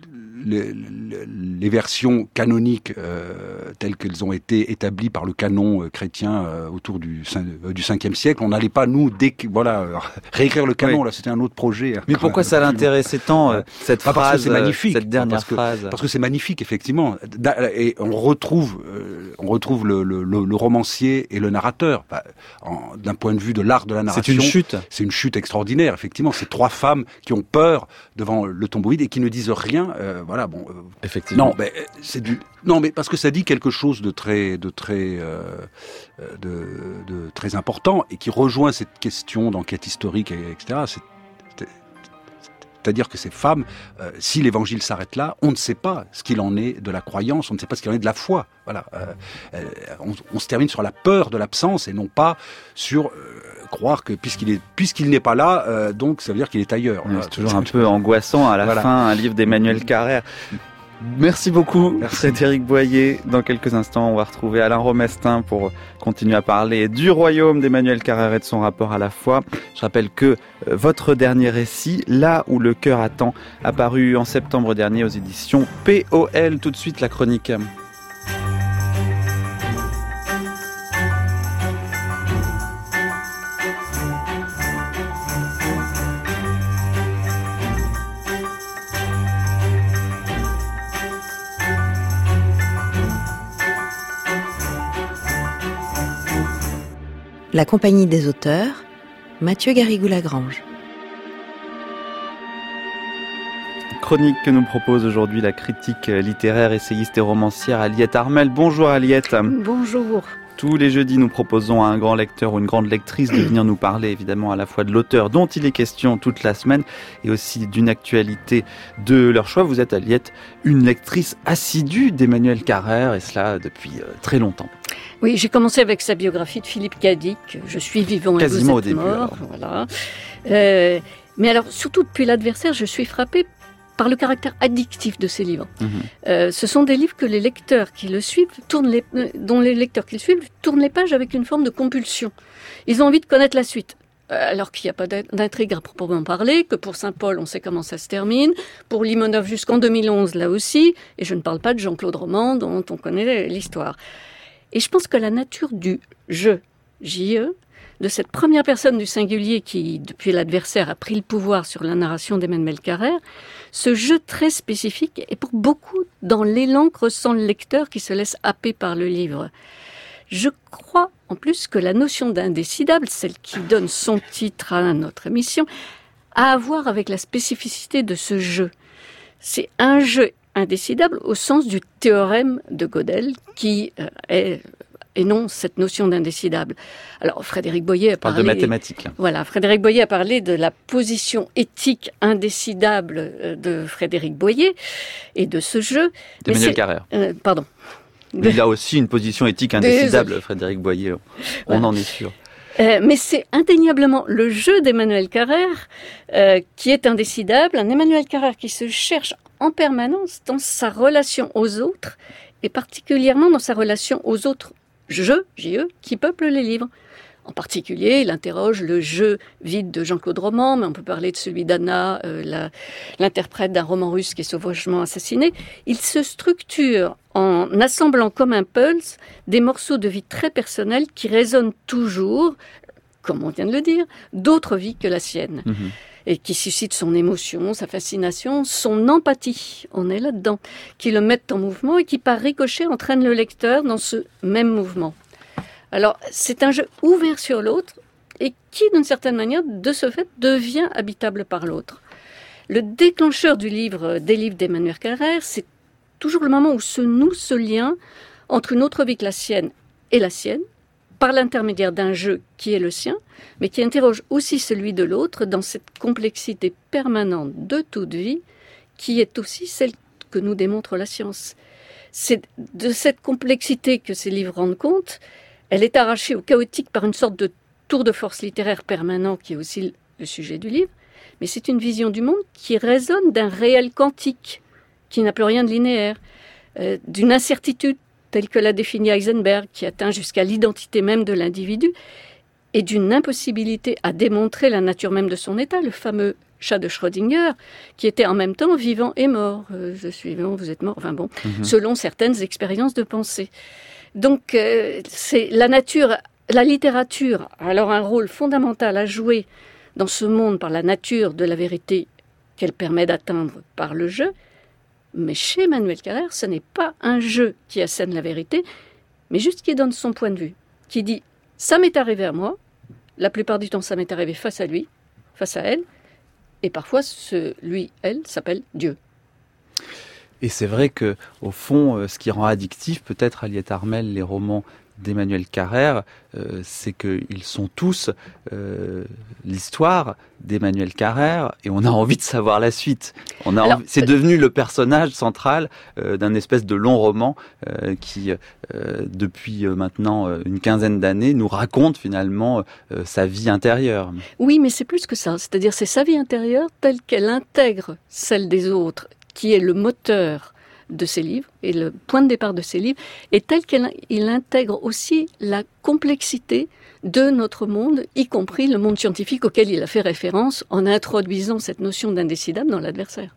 les versions canoniques telles qu'elles ont été établies par le canon chrétien autour du 5e siècle, on n'allait pas nous réécrire le canon. Oui. Là, c'était un autre projet. Mais pourquoi ça l'intéressait tant cette phrase, parce que c'est magnifique, cette dernière phrase? Parce que c'est magnifique, effectivement. Et on retrouve le romancier et le narrateur. D'un point de vue de l'art de la narration, c'est une chute. C'est une chute extraordinaire, effectivement. C'est trois femmes qui ont peur devant le tombeau vide et qui ne disent rien. Effectivement. Non, mais parce que ça dit quelque chose de très important, et qui rejoint cette question d'enquête historique, etc. C'est C'est-à-dire que ces femmes, si l'évangile s'arrête là, on ne sait pas ce qu'il en est de la croyance, on ne sait pas ce qu'il en est de la foi. Voilà. On se termine sur la peur de l'absence et non pas sur croire que puisqu'il n'est pas là, donc ça veut dire qu'il est ailleurs. C'est toujours un peu angoissant à la fin, un livre d'Emmanuel Carrère. Merci beaucoup, Frédéric Boyer. Dans quelques instants, on va retrouver Alain Romestin pour continuer à parler du royaume d'Emmanuel Carrère et de son rapport à la foi. Je rappelle que votre dernier récit, Là où le cœur attend, a paru en septembre dernier aux éditions POL. Tout de suite, la chronique. La compagnie des auteurs, Mathieu Garrigou-Lagrange. Chronique que nous propose aujourd'hui la critique littéraire, essayiste et romancière Aliette Armel. Bonjour Aliette. Bonjour. Tous les jeudis, nous proposons à un grand lecteur ou une grande lectrice de venir nous parler évidemment à la fois de l'auteur dont il est question toute la semaine et aussi d'une actualité de leur choix. Vous êtes, Aliette, une lectrice assidue d'Emmanuel Carrère et cela depuis très longtemps. Oui, j'ai commencé avec sa biographie de Philippe Cadic, Je suis vivant et quasiment vous êtes au début, mort. Voilà. Mais alors, surtout depuis l'adversaire, je suis frappée par le caractère addictif de ces livres. Ce sont des livres que les lecteurs qui le suivent dont les lecteurs qui le suivent tournent les pages avec une forme de compulsion. Ils ont envie de connaître la suite. Alors qu'il n'y a pas d'intrigue à proprement parler, que pour Saint-Paul, on sait comment ça se termine, pour Limonov jusqu'en 2011, là aussi, et je ne parle pas de Jean-Claude Roman, dont on connaît l'histoire. Et je pense que la nature du « je », J-E, de cette première personne du singulier qui, depuis l'adversaire, a pris le pouvoir sur la narration d'Emmanuel Carrère, ce jeu très spécifique est pour beaucoup dans l'élan que ressent le lecteur qui se laisse happer par le livre. Je crois en plus que la notion d'indécidable, celle qui donne son titre à notre émission, a à voir avec la spécificité de ce jeu. C'est un jeu indécidable au sens du théorème de Gödel qui énonce cette notion d'indécidable. Alors Frédéric Boyer a parlé de mathématiques. Voilà, Frédéric Boyer a parlé de la position éthique indécidable de Frédéric Boyer et de ce jeu. D'Emmanuel Carrère. Pardon. Il a aussi une position éthique indécidable, Frédéric Boyer. On en est sûr. Mais c'est indéniablement le jeu d'Emmanuel Carrère qui est indécidable. Un Emmanuel Carrère qui se cherche en permanence dans sa relation aux autres et particulièrement dans sa relation aux autres jeux, J-E, qui peuplent les livres. En particulier, il interroge le jeu vide de Jean-Claude Roman, mais on peut parler de celui d'Anna, l'interprète d'un roman russe qui est sauvagement assassiné. Il se structure en assemblant comme un pulse des morceaux de vie très personnels qui résonnent toujours, comme on vient de le dire, d'autres vies que la sienne. Et qui suscitent son émotion, sa fascination, son empathie, on est là-dedans, qui le mettent en mouvement et qui par ricochet entraînent le lecteur dans ce même mouvement. Alors, c'est un jeu ouvert sur l'autre et qui, d'une certaine manière, de ce fait, devient habitable par l'autre. Le déclencheur des livres d'Emmanuel Carrère, c'est toujours le moment où se noue ce lien entre une autre vie que la sienne et la sienne, par l'intermédiaire d'un jeu qui est le sien, mais qui interroge aussi celui de l'autre dans cette complexité permanente de toute vie, qui est aussi celle que nous démontre la science. C'est de cette complexité que ces livres rendent compte. Elle est arrachée au chaotique par une sorte de tour de force littéraire permanent qui est aussi le sujet du livre, mais c'est une vision du monde qui résonne d'un réel quantique, qui n'a plus rien de linéaire, d'une incertitude telle que l'a définie Heisenberg, qui atteint jusqu'à l'identité même de l'individu, et d'une impossibilité à démontrer la nature même de son état, le fameux chat de Schrödinger, qui était en même temps vivant et mort. Je suis vivant, vous êtes mort, enfin bon, selon certaines expériences de pensée. Donc, c'est la nature, la littérature a alors un rôle fondamental à jouer dans ce monde par la nature de la vérité qu'elle permet d'atteindre par le jeu. Mais chez Emmanuel Carrère, ce n'est pas un jeu qui assène la vérité, mais juste qui donne son point de vue, qui dit « ça m'est arrivé à moi », la plupart du temps ça m'est arrivé face à lui, face à elle, et parfois ce lui, elle, s'appelle Dieu. Et c'est vrai que, au fond, ce qui rend addictif peut-être Aliette Armel les romans d'Emmanuel Carrère, c'est qu'ils sont tous l'histoire d'Emmanuel Carrère, et on a envie de savoir la suite. C'est devenu le personnage central d'un espèce de long roman qui, depuis maintenant une quinzaine d'années, nous raconte finalement sa vie intérieure. Oui, mais c'est plus que ça. C'est-à-dire, c'est sa vie intérieure telle qu'elle intègre celle des autres, qui est le moteur de ses livres et le point de départ de ses livres, et tel qu'il intègre aussi la complexité de notre monde, y compris le monde scientifique auquel il a fait référence en introduisant cette notion d'indécidable dans l'adversaire.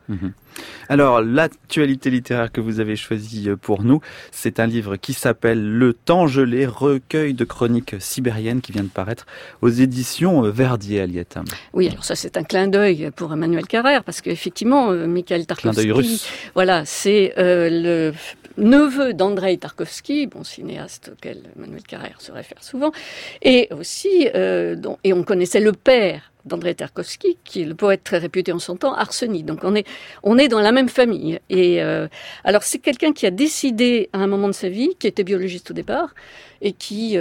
Alors, l'actualité littéraire que vous avez choisie pour nous, c'est un livre qui s'appelle Le Temps gelé, recueil de chroniques sibériennes, qui vient de paraître aux éditions Verdier, Aliette. Oui, alors ça, c'est un clin d'œil pour Emmanuel Carrère, parce qu'effectivement, Mikhail Tarkovsky, clin d'œil russe. Voilà, c'est le neveu d'Andreï Tarkovsky, bon cinéaste auquel Emmanuel Carrère se réfère souvent, et aussi, et on connaissait le père d'Andreï Tarkovsky, qui est le poète très réputé en son temps, Arseny. Donc on est dans la même famille. Et alors c'est quelqu'un qui a décidé à un moment de sa vie, qui était biologiste au départ, et qui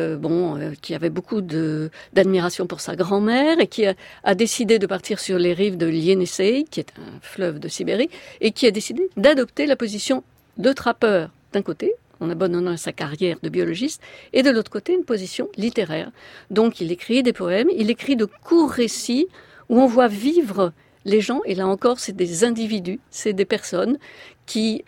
avait beaucoup d'admiration pour sa grand-mère, et qui a décidé de partir sur les rives de l'Ienisseï, qui est un fleuve de Sibérie, et qui a décidé d'adopter la position de trappeur d'un côté, en abandonnant sa carrière de biologiste, et de l'autre côté, une position littéraire. Donc il écrit des poèmes, il écrit de courts récits où on voit vivre les gens, et là encore, c'est des individus, c'est des personnes qui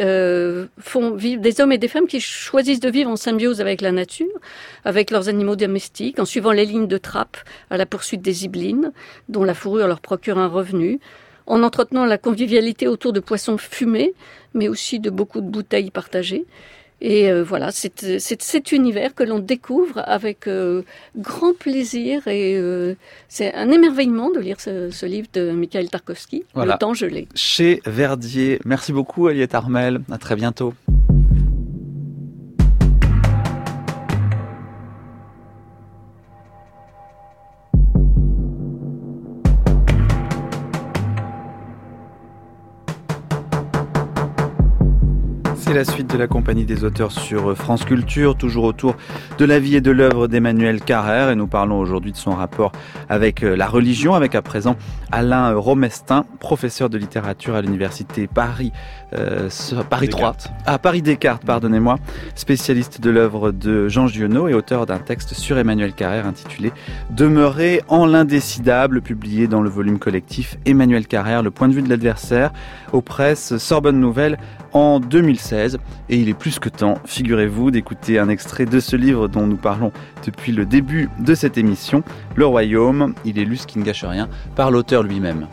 font vivre, des hommes et des femmes qui choisissent de vivre en symbiose avec la nature, avec leurs animaux domestiques, en suivant les lignes de trappe à la poursuite des iblines, dont la fourrure leur procure un revenu, en entretenant la convivialité autour de poissons fumés, mais aussi de beaucoup de bouteilles partagées. Et voilà, c'est cet univers que l'on découvre avec grand plaisir, et c'est un émerveillement de lire ce livre de Mikhail Tarkovsky, voilà. Le Temps gelé. Chez Verdier. Merci beaucoup, Aliette Armel. À très bientôt. C'est la suite de la Compagnie des auteurs sur France Culture, toujours autour de la vie et de l'œuvre d'Emmanuel Carrère, et nous parlons aujourd'hui de son rapport avec la religion, avec à présent Alain Romestin, professeur de littérature à l'université Paris 3, Paris Descartes, pardonnez-moi, spécialiste de l'œuvre de Jean Giono et auteur d'un texte sur Emmanuel Carrère intitulé « Demeurer en l'indécidable », publié dans le volume collectif Emmanuel Carrère, le point de vue de l'adversaire, aux presses Sorbonne Nouvelle en 2016. Et il est plus que temps, figurez-vous, d'écouter un extrait de ce livre dont nous parlons depuis le début de cette émission, Le Royaume. Il est lu, ce qui ne gâche rien, par l'auteur lui-même.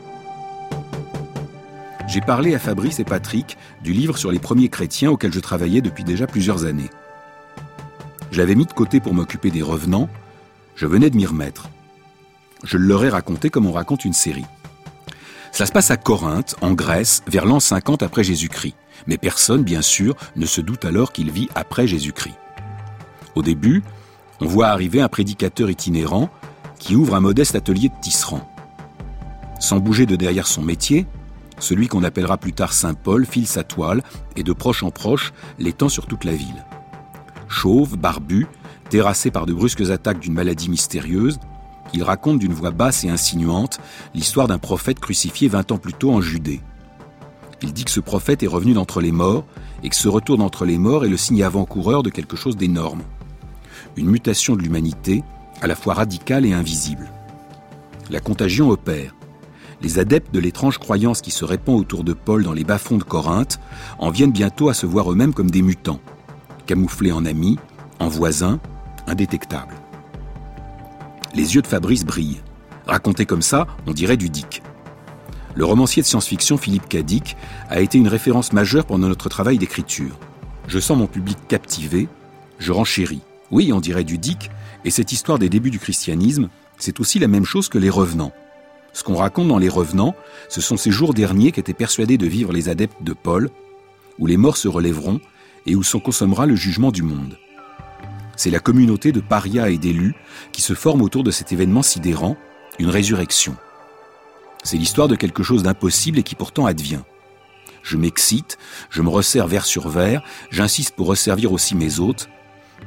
J'ai parlé à Fabrice et Patrick du livre sur les premiers chrétiens auquel je travaillais depuis déjà plusieurs années. Je l'avais mis de côté pour m'occuper des revenants, je venais de m'y remettre. Je leur ai raconté comme on raconte une série. Ça se passe à Corinthe, en Grèce, vers l'an 50 après Jésus-Christ. Mais personne, bien sûr, ne se doute alors qu'il vit après Jésus-Christ. Au début, on voit arriver un prédicateur itinérant qui ouvre un modeste atelier de tisserand. Sans bouger de derrière son métier, celui qu'on appellera plus tard Saint Paul file sa toile et de proche en proche l'étend sur toute la ville. Chauve, barbu, terrassé par de brusques attaques d'une maladie mystérieuse, il raconte d'une voix basse et insinuante l'histoire d'un prophète crucifié 20 ans plus tôt en Judée. Il dit que ce prophète est revenu d'entre les morts et que ce retour d'entre les morts est le signe avant-coureur de quelque chose d'énorme. Une mutation de l'humanité, à la fois radicale et invisible. La contagion opère. Les adeptes de l'étrange croyance qui se répand autour de Paul dans les bas-fonds de Corinthe en viennent bientôt à se voir eux-mêmes comme des mutants, camouflés en amis, en voisins, indétectables. Les yeux de Fabrice brillent. Raconté comme ça, on dirait du Dick. Le romancier de science-fiction Philippe K. Dick a été une référence majeure pendant notre travail d'écriture. Je sens mon public captivé, je renchéris. Oui, on dirait du Dick, et cette histoire des débuts du christianisme, c'est aussi la même chose que les revenants. Ce qu'on raconte dans les revenants, ce sont ces jours derniers qu'étaient persuadés de vivre les adeptes de Paul, où les morts se relèveront et où s'en consommera le jugement du monde. C'est la communauté de parias et d'élus qui se forme autour de cet événement sidérant, une résurrection. C'est l'histoire de quelque chose d'impossible et qui pourtant advient. Je m'excite, je me resserre verre sur verre, j'insiste pour resservir aussi mes hôtes.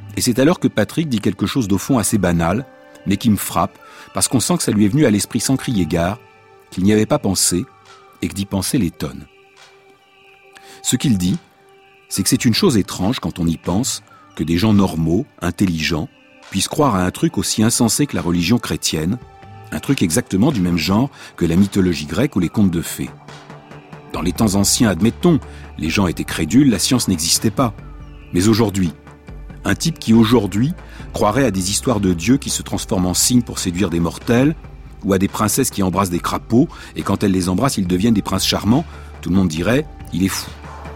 Et c'est alors que Patrick dit quelque chose d'au fond assez banal, mais qui me frappe, parce qu'on sent que ça lui est venu à l'esprit sans crier gare, qu'il n'y avait pas pensé, et que d'y penser l'étonne. Ce qu'il dit, c'est que c'est une chose étrange quand on y pense, que des gens normaux, intelligents, puissent croire à un truc aussi insensé que la religion chrétienne, un truc exactement du même genre que la mythologie grecque ou les contes de fées. Dans les temps anciens, admettons, les gens étaient crédules, la science n'existait pas. Mais aujourd'hui, un type qui aujourd'hui croirait à des histoires de dieux qui se transforment en cygnes pour séduire des mortels, ou à des princesses qui embrassent des crapauds, et quand elles les embrassent, ils deviennent des princes charmants, tout le monde dirait « il est fou ».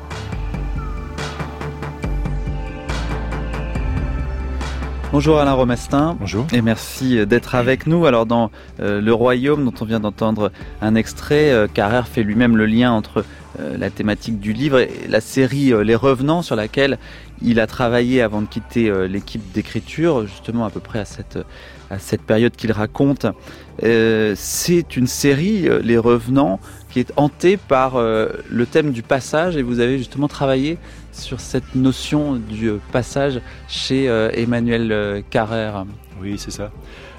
Bonjour Alain Romestin. Bonjour. Et merci d'être avec nous. Alors dans Le Royaume, dont on vient d'entendre un extrait, Carrère fait lui-même le lien entre la thématique du livre et la série Les Revenants, sur laquelle il a travaillé avant de quitter l'équipe d'écriture, justement à peu près à cette période qu'il raconte. C'est une série, Les Revenants, qui est hantée par le thème du passage, et vous avez justement travaillé sur cette notion du passage chez Emmanuel Carrère. Oui, c'est ça.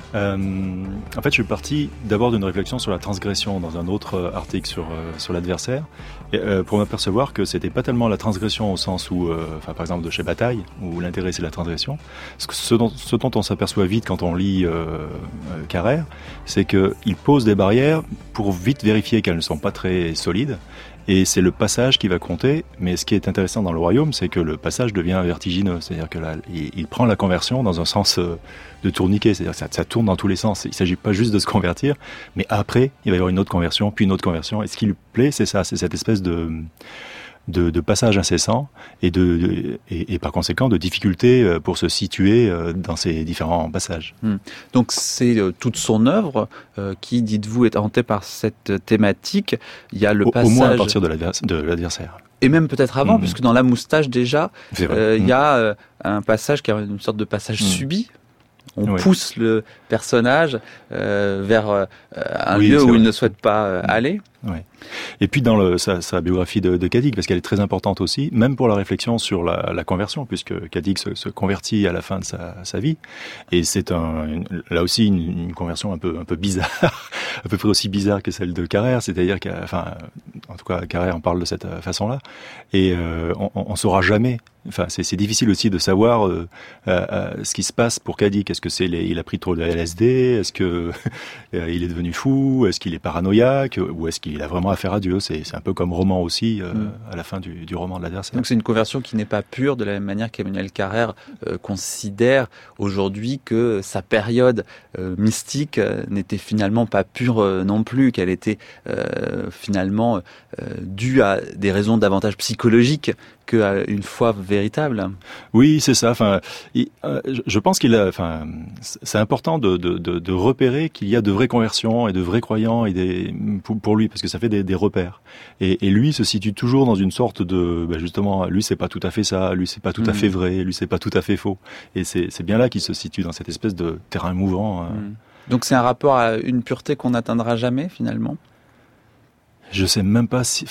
En fait, je suis parti d'abord d'une réflexion sur la transgression dans un autre article sur l'adversaire, pour m'apercevoir que c'était pas tellement la transgression au sens où, par exemple de chez Bataille, où l'intérêt c'est la transgression. Ce dont on s'aperçoit vite quand on lit Carrère, c'est qu'il pose des barrières pour vite vérifier qu'elles ne sont pas très solides. Et c'est le passage qui va compter, mais ce qui est intéressant dans Le Royaume, c'est que le passage devient vertigineux, c'est-à-dire que là, il prend la conversion dans un sens de tourniquet, c'est-à-dire que ça tourne dans tous les sens. Il ne s'agit pas juste de se convertir, mais après, il va y avoir une autre conversion, puis une autre conversion. Et ce qui lui plaît, c'est ça, c'est cette espèce de passage incessant et par conséquent de difficulté pour se situer dans ces différents passages. Donc c'est toute son œuvre qui, dites-vous, est hantée par cette thématique. Il y a le passage... Au moins à partir de l'adversaire. Et même peut-être avant, puisque dans La Moustache déjà, il y a un passage qui est une sorte de passage subi. On pousse le personnage vers un lieu où il ne souhaite pas aller. Oui. Et puis dans sa biographie de Cadix, parce qu'elle est très importante aussi, même pour la réflexion sur la conversion, puisque Cadix se convertit à la fin de sa vie, et c'est là aussi une conversion un peu bizarre, à peu près aussi bizarre que celle de Carrère, c'est-à-dire en tout cas Carrère en parle de cette façon-là, et on saura jamais. Enfin, c'est difficile aussi de savoir ce qui se passe pour Cadix. Est-ce que il a pris trop de LSD? Est-ce que il est devenu fou? Est-ce qu'il est paranoïaque? Ou est-ce qu'il a vraiment affaire à Dieu? C'est un peu comme Roman aussi, à la fin du roman de l'adversaire. Donc c'est une conversion qui n'est pas pure, de la même manière qu'Emmanuel Carrère considère aujourd'hui que sa période mystique n'était finalement pas pure non plus, qu'elle était finalement due à des raisons davantage psychologiques qu'à une foi véritable. Oui, c'est ça. Enfin, je pense c'est important de repérer qu'il y a de vraies conversions et de vrais croyants et pour lui, parce que ça fait des repères. Et lui se situe toujours dans une sorte de, justement, lui c'est pas tout à fait ça, lui c'est pas tout à fait vrai, lui c'est pas tout à fait faux. Et c'est bien là qu'il se situe dans cette espèce de terrain mouvant. Donc c'est un rapport à une pureté qu'on n'atteindra jamais finalement. Je sais même pas s'il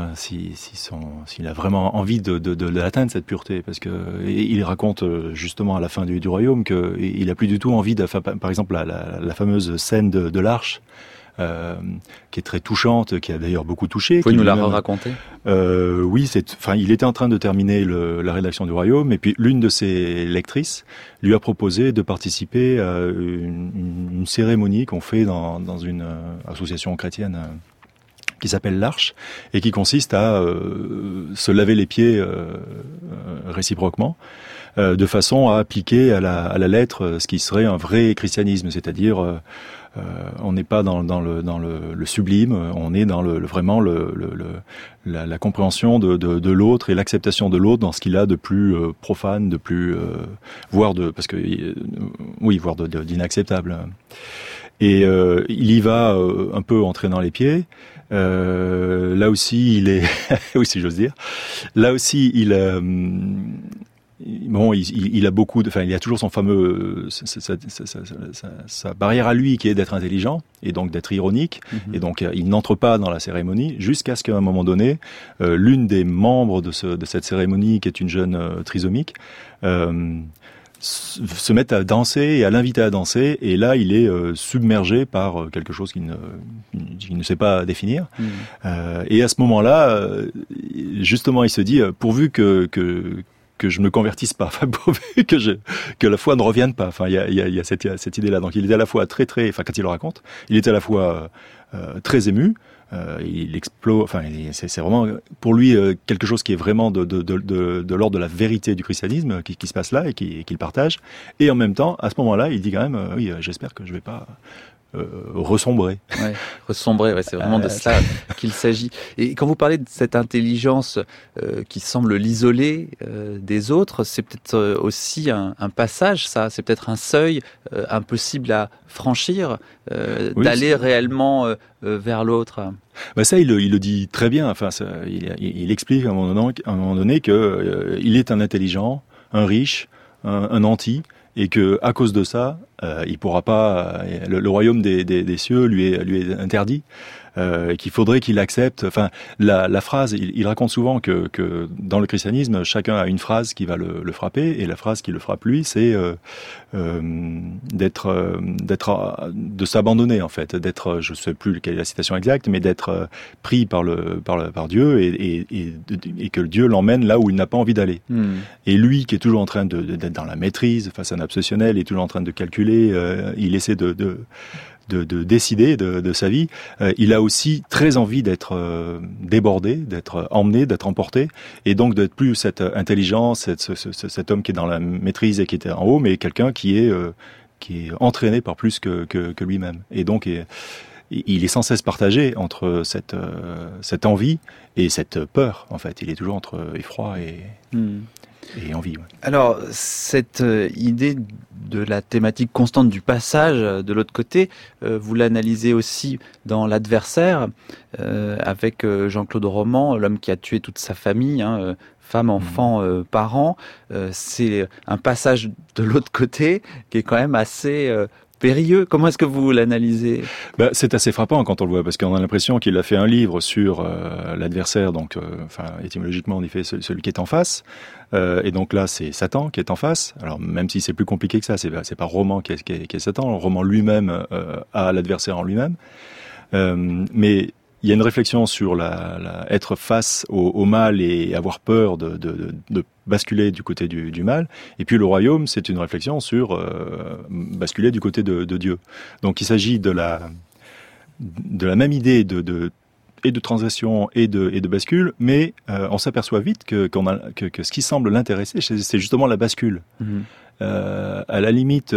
a vraiment envie de l'atteindre, cette pureté, parce que il raconte justement à la fin du Royaume qu'il a plus du tout envie par exemple la fameuse scène de l'Arche, qui est très touchante, qui a d'ailleurs beaucoup touché. Vous pouvez nous la raconter? Oui, il était en train de terminer la rédaction du Royaume, et puis l'une de ses lectrices lui a proposé de participer à une cérémonie qu'on fait dans une association chrétienne qui s'appelle l'Arche, et qui consiste à se laver les pieds réciproquement, de façon à appliquer à la lettre ce qui serait un vrai christianisme, c'est-à-dire on n'est pas dans le sublime, on est dans vraiment la compréhension de l'autre et l'acceptation de l'autre dans ce qu'il a de plus profane, de plus voire d'inacceptable. Et il y va un peu en traînant les pieds. Là aussi, il est, oui, si j'ose dire. Là aussi, il a beaucoup il y a toujours son fameux, sa barrière à lui qui est d'être intelligent et donc d'être ironique. Et donc, il n'entre pas dans la cérémonie jusqu'à ce qu'à un moment donné, l'une des membres de cette cérémonie, qui est une jeune trisomique, se mettent à danser et à l'inviter à danser, et là il est submergé par quelque chose qu'il ne sait pas définir. Et à ce moment-là, justement, il se dit pourvu que je me convertisse pas, enfin, pourvu que la foi ne revienne pas. Enfin, il y a cette idée-là. Donc, il est à la fois enfin, quand il le raconte, il est à la fois très ému. Il explose. Enfin, c'est vraiment pour lui quelque chose qui est vraiment de l'ordre de la vérité du christianisme qui se passe là et qu'il partage. Et en même temps, à ce moment-là, il dit quand même, oui, j'espère que je vais pas ressombrer. Ouais, ressombrer, ouais, c'est vraiment de cela qu'il s'agit. Et quand vous parlez de cette intelligence qui semble l'isoler des autres, c'est peut-être aussi un passage, ça, c'est peut-être un seuil impossible à franchir, d'aller réellement vers l'autre. Bah ça, il le dit très bien. Enfin, il explique à un moment donné que il est un intelligent, un riche, un nanti, et que à cause de ça, il pourra pas. Le royaume des cieux lui est interdit. Qu'il faudrait qu'il accepte. Enfin, la phrase, il raconte souvent que dans le christianisme, chacun a une phrase qui va le frapper, et la phrase qui le frappe lui, c'est de s'abandonner en fait, d'être, je sais plus quelle est la citation exacte, mais d'être pris par Dieu et que Dieu l'emmène là où il n'a pas envie d'aller. Et lui, qui est toujours en train d'être dans la maîtrise face à un obsessionnel, il est toujours en train de calculer, il essaie de décider de sa vie, il a aussi très envie d'être débordé, d'être emmené, d'être emporté, et donc d'être plus cette intelligence, cet homme qui est dans la maîtrise et qui était en haut, mais quelqu'un qui est entraîné par plus que lui-même. Et donc il est sans cesse partagé entre cette envie et cette peur. En fait, il est toujours entre effroi et envie. Ouais. Alors, cette idée de la thématique constante du passage de l'autre côté, vous l'analysez aussi dans L'Adversaire, avec Jean-Claude Roman, l'homme qui a tué toute sa famille, femme, enfants, parents. C'est un passage de l'autre côté qui est quand même assez périlleux. Comment est-ce que vous l'analysez ? C'est assez frappant quand on le voit, parce qu'on a l'impression qu'il a fait un livre sur l'adversaire, donc étymologiquement on y fait celui qui est en face, et donc là c'est Satan qui est en face. Alors même si c'est plus compliqué que ça, c'est pas Roman qui est Satan, le Roman lui-même a l'adversaire en lui-même, mais il y a une réflexion sur être face au mal et avoir peur de basculer du côté du mal. Et puis le royaume, c'est une réflexion sur basculer du côté de Dieu. Donc il s'agit de la même idée et de transgression et de bascule, mais on s'aperçoit vite que ce qui semble l'intéresser, c'est justement la bascule. À la limite,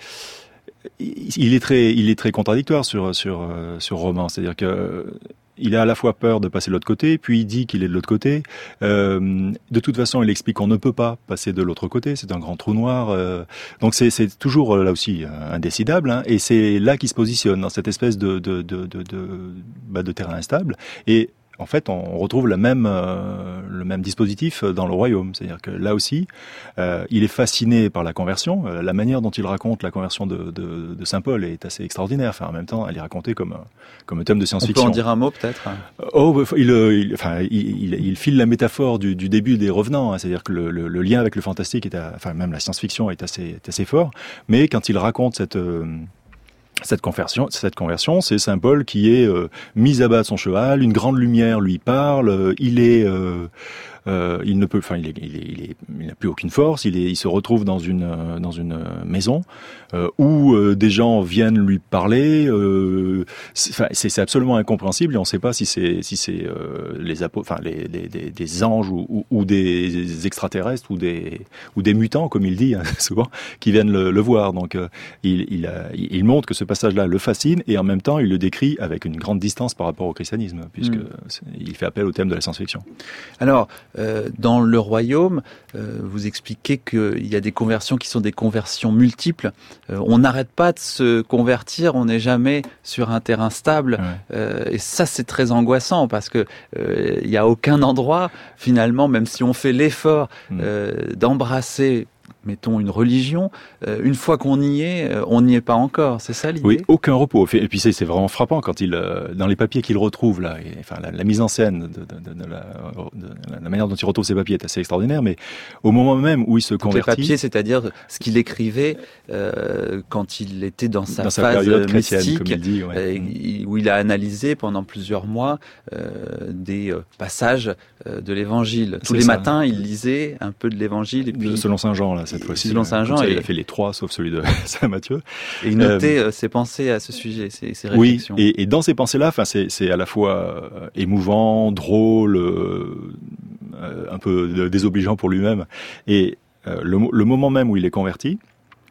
il est très contradictoire sur Roman, c'est-à-dire que il a à la fois peur de passer de l'autre côté, puis il dit qu'il est de l'autre côté. De toute façon, il explique qu'on ne peut pas passer de l'autre côté, c'est un grand trou noir. Donc c'est toujours là aussi indécidable, et c'est là qu'il se positionne dans cette espèce de terrain instable. Et en fait, on retrouve le même dispositif dans le royaume. C'est-à-dire que là aussi, il est fasciné par la conversion. La manière dont il raconte la conversion de Saint Paul est assez extraordinaire. Enfin, en même temps, elle est racontée comme un thème de science-fiction. On peut en dire un mot, peut-être ? Il file la métaphore du début des Revenants. C'est-à-dire que le lien avec le fantastique même la science-fiction est assez fort. Mais quand il raconte cette conversion, c'est Saint Paul qui est mis à bas de son cheval, une grande lumière lui parle, il n'a plus aucune force, il se retrouve dans une maison où des gens viennent lui parler, c'est absolument incompréhensible, et on ne sait pas si c'est les apôtres, des anges ou des extraterrestres ou des mutants, comme il dit souvent, qui viennent le voir. Donc il montre que ce passage-là le fascine, et en même temps il le décrit avec une grande distance par rapport au christianisme, puisque il fait appel au thème de la science-fiction. Alors, dans le royaume, vous expliquez qu'il y a des conversions qui sont des conversions multiples. On n'arrête pas de se convertir, on n'est jamais sur un terrain stable. Ouais. Et ça, c'est très angoissant, parce que il n'y a aucun endroit, finalement, même si on fait l'effort d'embrasser mettons, une religion, une fois qu'on y est, on n'y est pas encore. C'est ça l'idée ? Oui, aucun repos. Et puis c'est vraiment frappant quand dans les papiers qu'il retrouve là, la mise en scène de la manière dont il retrouve ces papiers est assez extraordinaire. Mais au moment même où il se convertit, les papiers, c'est-à-dire ce qu'il écrivait quand il était dans sa phase période chrétienne, mystique, comme il dit, où il a analysé pendant plusieurs mois des passages de l'Évangile. Tous les matins, il lisait un peu de l'Évangile. Et puis, selon Saint Jean, là, cette fois-ci. Selon Saint Jean. Il a fait les 3, sauf celui de Saint Matthieu. Et il notait ses pensées à ce sujet, ses réflexions. Oui, et dans ces pensées-là, c'est à la fois émouvant, drôle, un peu désobligeant pour lui-même. Et le moment même où il est converti,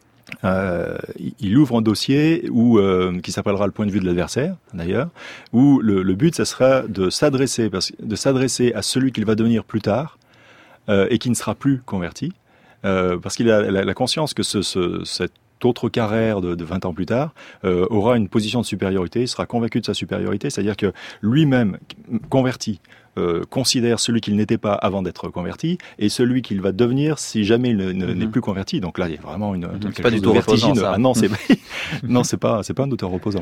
il ouvre un dossier qui s'appellera le point de vue de l'adversaire, d'ailleurs, où le but, ça sera de s'adresser à celui qu'il va devenir plus tard et qui ne sera plus converti, parce qu'il a la conscience que cette autre Carrère de 20 ans plus tard aura une position de supériorité, il sera convaincu de sa supériorité, c'est-à-dire que lui-même, converti, considère celui qu'il n'était pas avant d'être converti et celui qu'il va devenir si jamais il n'est plus converti. Donc là, il y a vraiment c'est pas du tout vertigineux. Ah non, c'est pas un auteur reposant.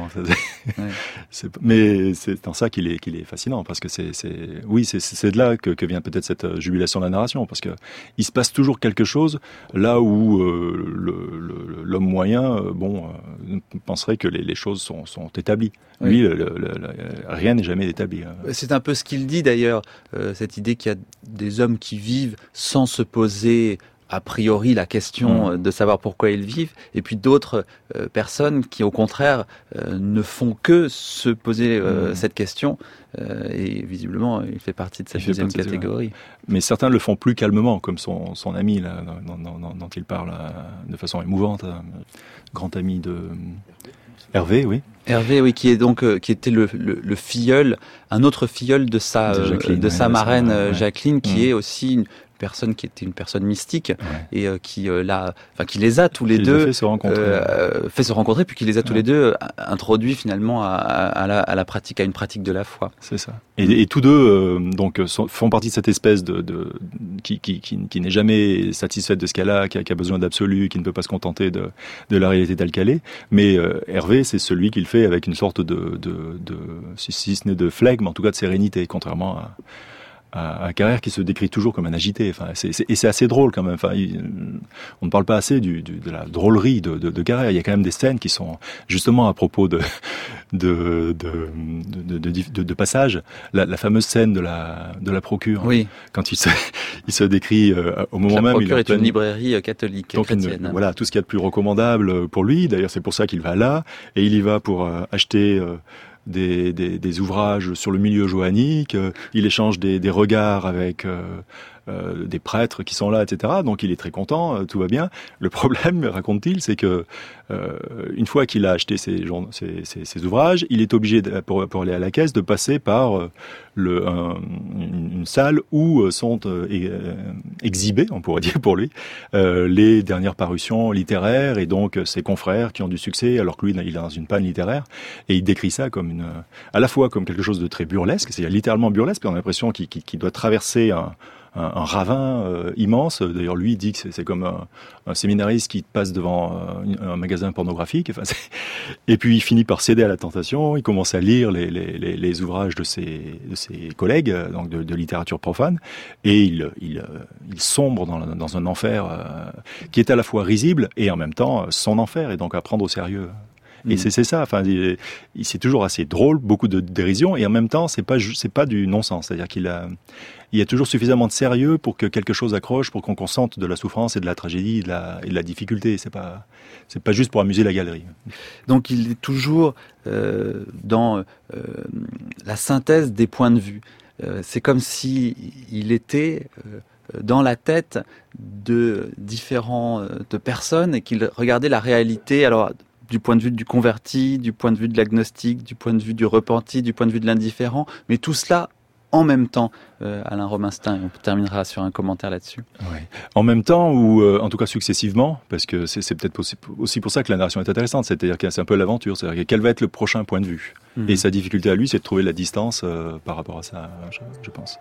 Mais c'est en ça qu'il est fascinant, parce que c'est de là que vient peut-être cette jubilation de la narration, parce que il se passe toujours quelque chose là où l'homme moyen penserait que les choses sont établies. Oui. Lui, rien n'est jamais établi. C'est un peu ce qu'il dit d'ailleurs, cette idée qu'il y a des hommes qui vivent sans se poser a priori la question de savoir pourquoi ils vivent, et puis d'autres personnes qui au contraire ne font que se poser cette question, et visiblement il fait partie de cette deuxième catégorie. Mais certains le font plus calmement, comme son ami là, dont il parle de façon émouvante, grand ami de Hervé, oui. Hervé, oui, qui était le filleul, un autre filleul de sa marraine Jacqueline, qui est aussi une personne qui était une personne mystique et qui les a tous les deux fait se rencontrer, puis qui les a tous les deux introduits finalement à la pratique, à une pratique de la foi. C'est ça. Et tous deux font partie de cette espèce qui n'est jamais satisfaite de ce qu'elle a, qui a besoin d'absolu, qui ne peut pas se contenter de la réalité telle qu'elle est. Mais Hervé, c'est celui qu'il fait avec une sorte si ce n'est de flegme, en tout cas de sérénité, contrairement à Carrère, qui se décrit toujours comme un agité. Enfin, c'est assez drôle quand même. Enfin, on ne parle pas assez de la drôlerie de Carrère. Il y a quand même des scènes qui sont justement à propos de passage. La fameuse scène de la procure. Oui. Quand il se décrit au moment même. La procure est une librairie catholique, chrétienne. Voilà, tout ce qu'il y a de plus recommandable pour lui. D'ailleurs, c'est pour ça qu'il va là. Et il y va pour acheter des ouvrages sur le milieu johannique, il échange des regards avec des prêtres qui sont là, etc. Donc il est très content, tout va bien. Le problème, raconte-t-il, c'est que une fois qu'il a acheté ces ouvrages, il est obligé, pour aller à la caisse, de passer par une salle où sont exhibés, on pourrait dire pour lui, les dernières parutions littéraires et donc ses confrères qui ont du succès, alors que lui, il est dans une panne littéraire. Et il décrit ça comme à la fois comme quelque chose de très burlesque, c'est-à-dire littéralement burlesque, puis on a l'impression qu'il doit traverser un ravin immense. D'ailleurs, lui, il dit que c'est comme un séminariste qui passe devant un magasin pornographique. Enfin, et puis, il finit par céder à la tentation. Il commence à lire les ouvrages de ses collègues, donc de littérature profane. Et il sombre dans un enfer qui est à la fois risible et en même temps son enfer, et donc à prendre au sérieux. Et c'est ça. Enfin, c'est toujours assez drôle, beaucoup de dérision, et en même temps, c'est pas du non-sens. C'est-à-dire qu'il y a toujours suffisamment de sérieux pour que quelque chose accroche, pour qu'on consente de la souffrance et de la tragédie et de la difficulté. C'est pas juste pour amuser la galerie. Donc, il est toujours dans la synthèse des points de vue. C'est comme si il était dans la tête de différentes personnes et qu'il regardait la réalité. Alors, du point de vue du converti, du point de vue de l'agnostique, du point de vue du repenti, du point de vue de l'indifférent, mais tout cela en même temps, Alain Robinstein. On terminera sur un commentaire là-dessus. Ouais. En même temps, ou en tout cas successivement, parce que c'est peut-être aussi pour ça que la narration est intéressante, c'est-à-dire que c'est un peu l'aventure, c'est-à-dire quel va être le prochain point de vue. Et sa difficulté à lui, c'est de trouver la distance par rapport à ça, je pense.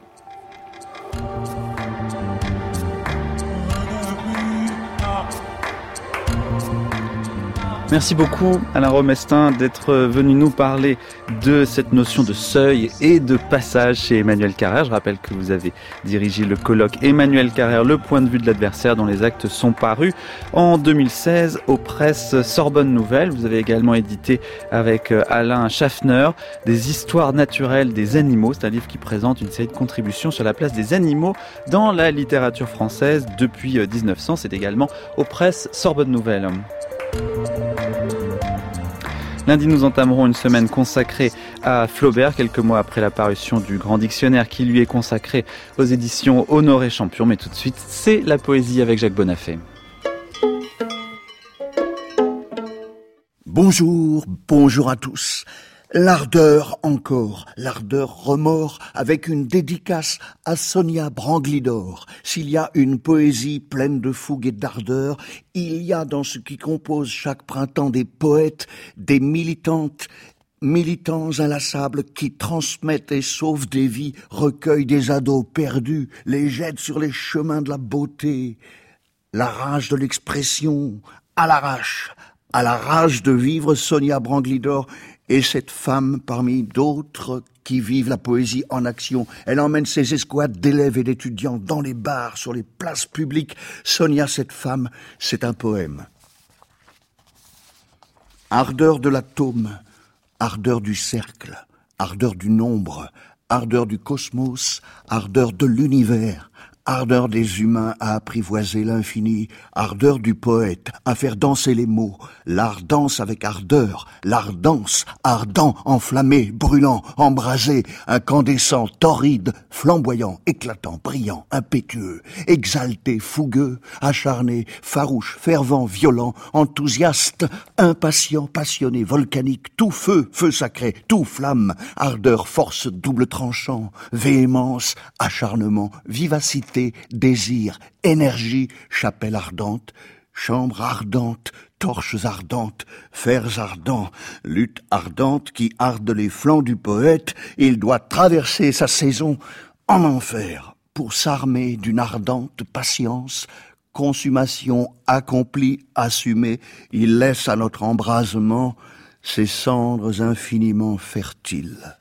Merci beaucoup Alain Romestin d'être venu nous parler de cette notion de seuil et de passage chez Emmanuel Carrère. Je rappelle que vous avez dirigé le colloque Emmanuel Carrère, le point de vue de l'adversaire, dont les actes sont parus en 2016 aux presses Sorbonne Nouvelle. Vous avez également édité avec Alain Schaffner des histoires naturelles des animaux. C'est un livre qui présente une série de contributions sur la place des animaux dans la littérature française depuis 1900. C'est également aux presses Sorbonne Nouvelle. Lundi, nous entamerons une semaine consacrée à Flaubert, quelques mois après la parution du Grand Dictionnaire qui lui est consacré aux éditions Honoré Champion. Mais tout de suite, c'est la poésie avec Jacques Bonafé. Bonjour à tous. L'ardeur encore, l'ardeur remords, avec une dédicace à Sonia Branglidor. S'il y a une poésie pleine de fougue et d'ardeur, il y a dans ce qui compose chaque printemps des poètes, des militants inlassables qui transmettent et sauvent des vies, recueillent des ados perdus, les jettent sur les chemins de la beauté. La rage de l'expression, à la rage de vivre, Sonia Branglidor est cette femme parmi d'autres qui vivent la poésie en action. Elle emmène ses escouades d'élèves et d'étudiants dans les bars, sur les places publiques. Sonia, cette femme, c'est un poème. Ardeur de l'atome, ardeur du cercle, ardeur du nombre, ardeur du cosmos, ardeur de l'univers, ardeur des humains à apprivoiser l'infini, ardeur du poète à faire danser les mots. L'art danse avec ardeur, l'art danse, ardent, enflammé, brûlant, embrasé, incandescent, torride, flamboyant, éclatant, brillant, impétueux, exalté, fougueux, acharné, farouche, fervent, violent, enthousiaste, impatient, passionné, volcanique, tout feu, feu sacré, tout flamme, ardeur, force, double tranchant, véhémence, acharnement, vivacité, désir, énergie, chapelle ardente, chambre ardente, torches ardentes, fers ardents, lutte ardente qui arde les flancs du poète. Il doit traverser sa saison en enfer pour s'armer d'une ardente patience. Consommation accomplie, assumée, il laisse à notre embrasement ses cendres infiniment fertiles.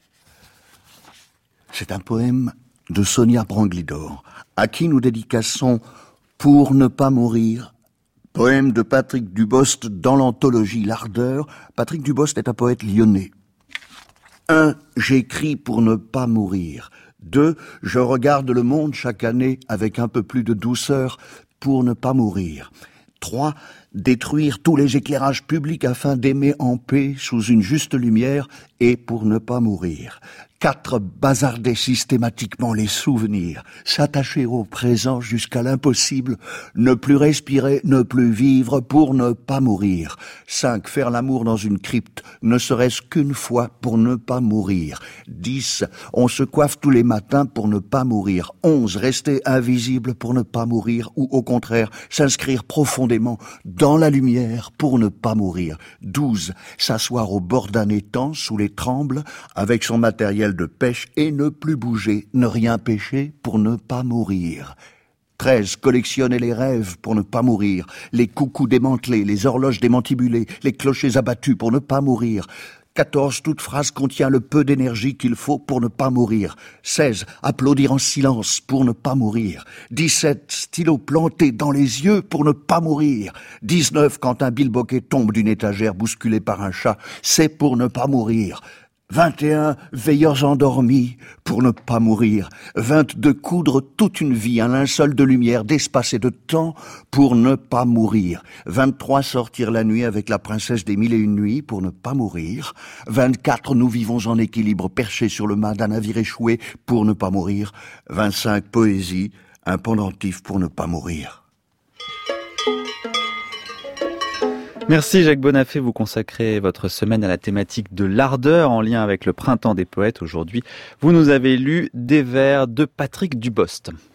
C'est un poème de Sonia Branglidor, à qui nous dédicassons Pour ne pas mourir, poème de Patrick Dubost dans l'anthologie L'Ardeur. Patrick Dubost est un poète lyonnais. 1. J'écris pour ne pas mourir. 2. Je regarde le monde chaque année avec un peu plus de douceur pour ne pas mourir. 3. Détruire tous les éclairages publics afin d'aimer en paix sous une juste lumière et pour ne pas mourir. 4. Bazarder systématiquement les souvenirs, s'attacher au présent jusqu'à l'impossible, ne plus respirer, ne plus vivre pour ne pas mourir. 5. Faire l'amour dans une crypte, ne serait-ce qu'une fois pour ne pas mourir. 10. On se coiffe tous les matins pour ne pas mourir. 11. Rester invisible pour ne pas mourir ou au contraire s'inscrire profondément dans la lumière pour ne pas mourir. 12. S'asseoir au bord d'un étang sous les trembles avec son matériel de pêche et ne plus bouger, ne rien pêcher pour ne pas mourir. 13. Collectionner les rêves pour ne pas mourir, les coucous démantelés, les horloges démantibulées, les clochers abattus pour ne pas mourir. 14. Toute phrase contient le peu d'énergie qu'il faut pour ne pas mourir. 16. Applaudir en silence pour ne pas mourir. 17. Stylo planté dans les yeux pour ne pas mourir. 19. Quand un bilboquet tombe d'une étagère bousculé par un chat, c'est pour ne pas mourir. 21. Veilleurs endormis pour ne pas mourir. 22. Coudre toute une vie, un linceul de lumière, d'espace et de temps pour ne pas mourir. 23. Sortir la nuit avec la princesse des 1001 nuits pour ne pas mourir. 24. Nous vivons en équilibre, perchés sur le mât d'un navire échoué pour ne pas mourir. 25. Poésie, un pendentif pour ne pas mourir. Merci Jacques Bonafé, vous consacrez votre semaine à la thématique de l'ardeur en lien avec le printemps des poètes. Aujourd'hui, vous nous avez lu des vers de Patrick Dubost.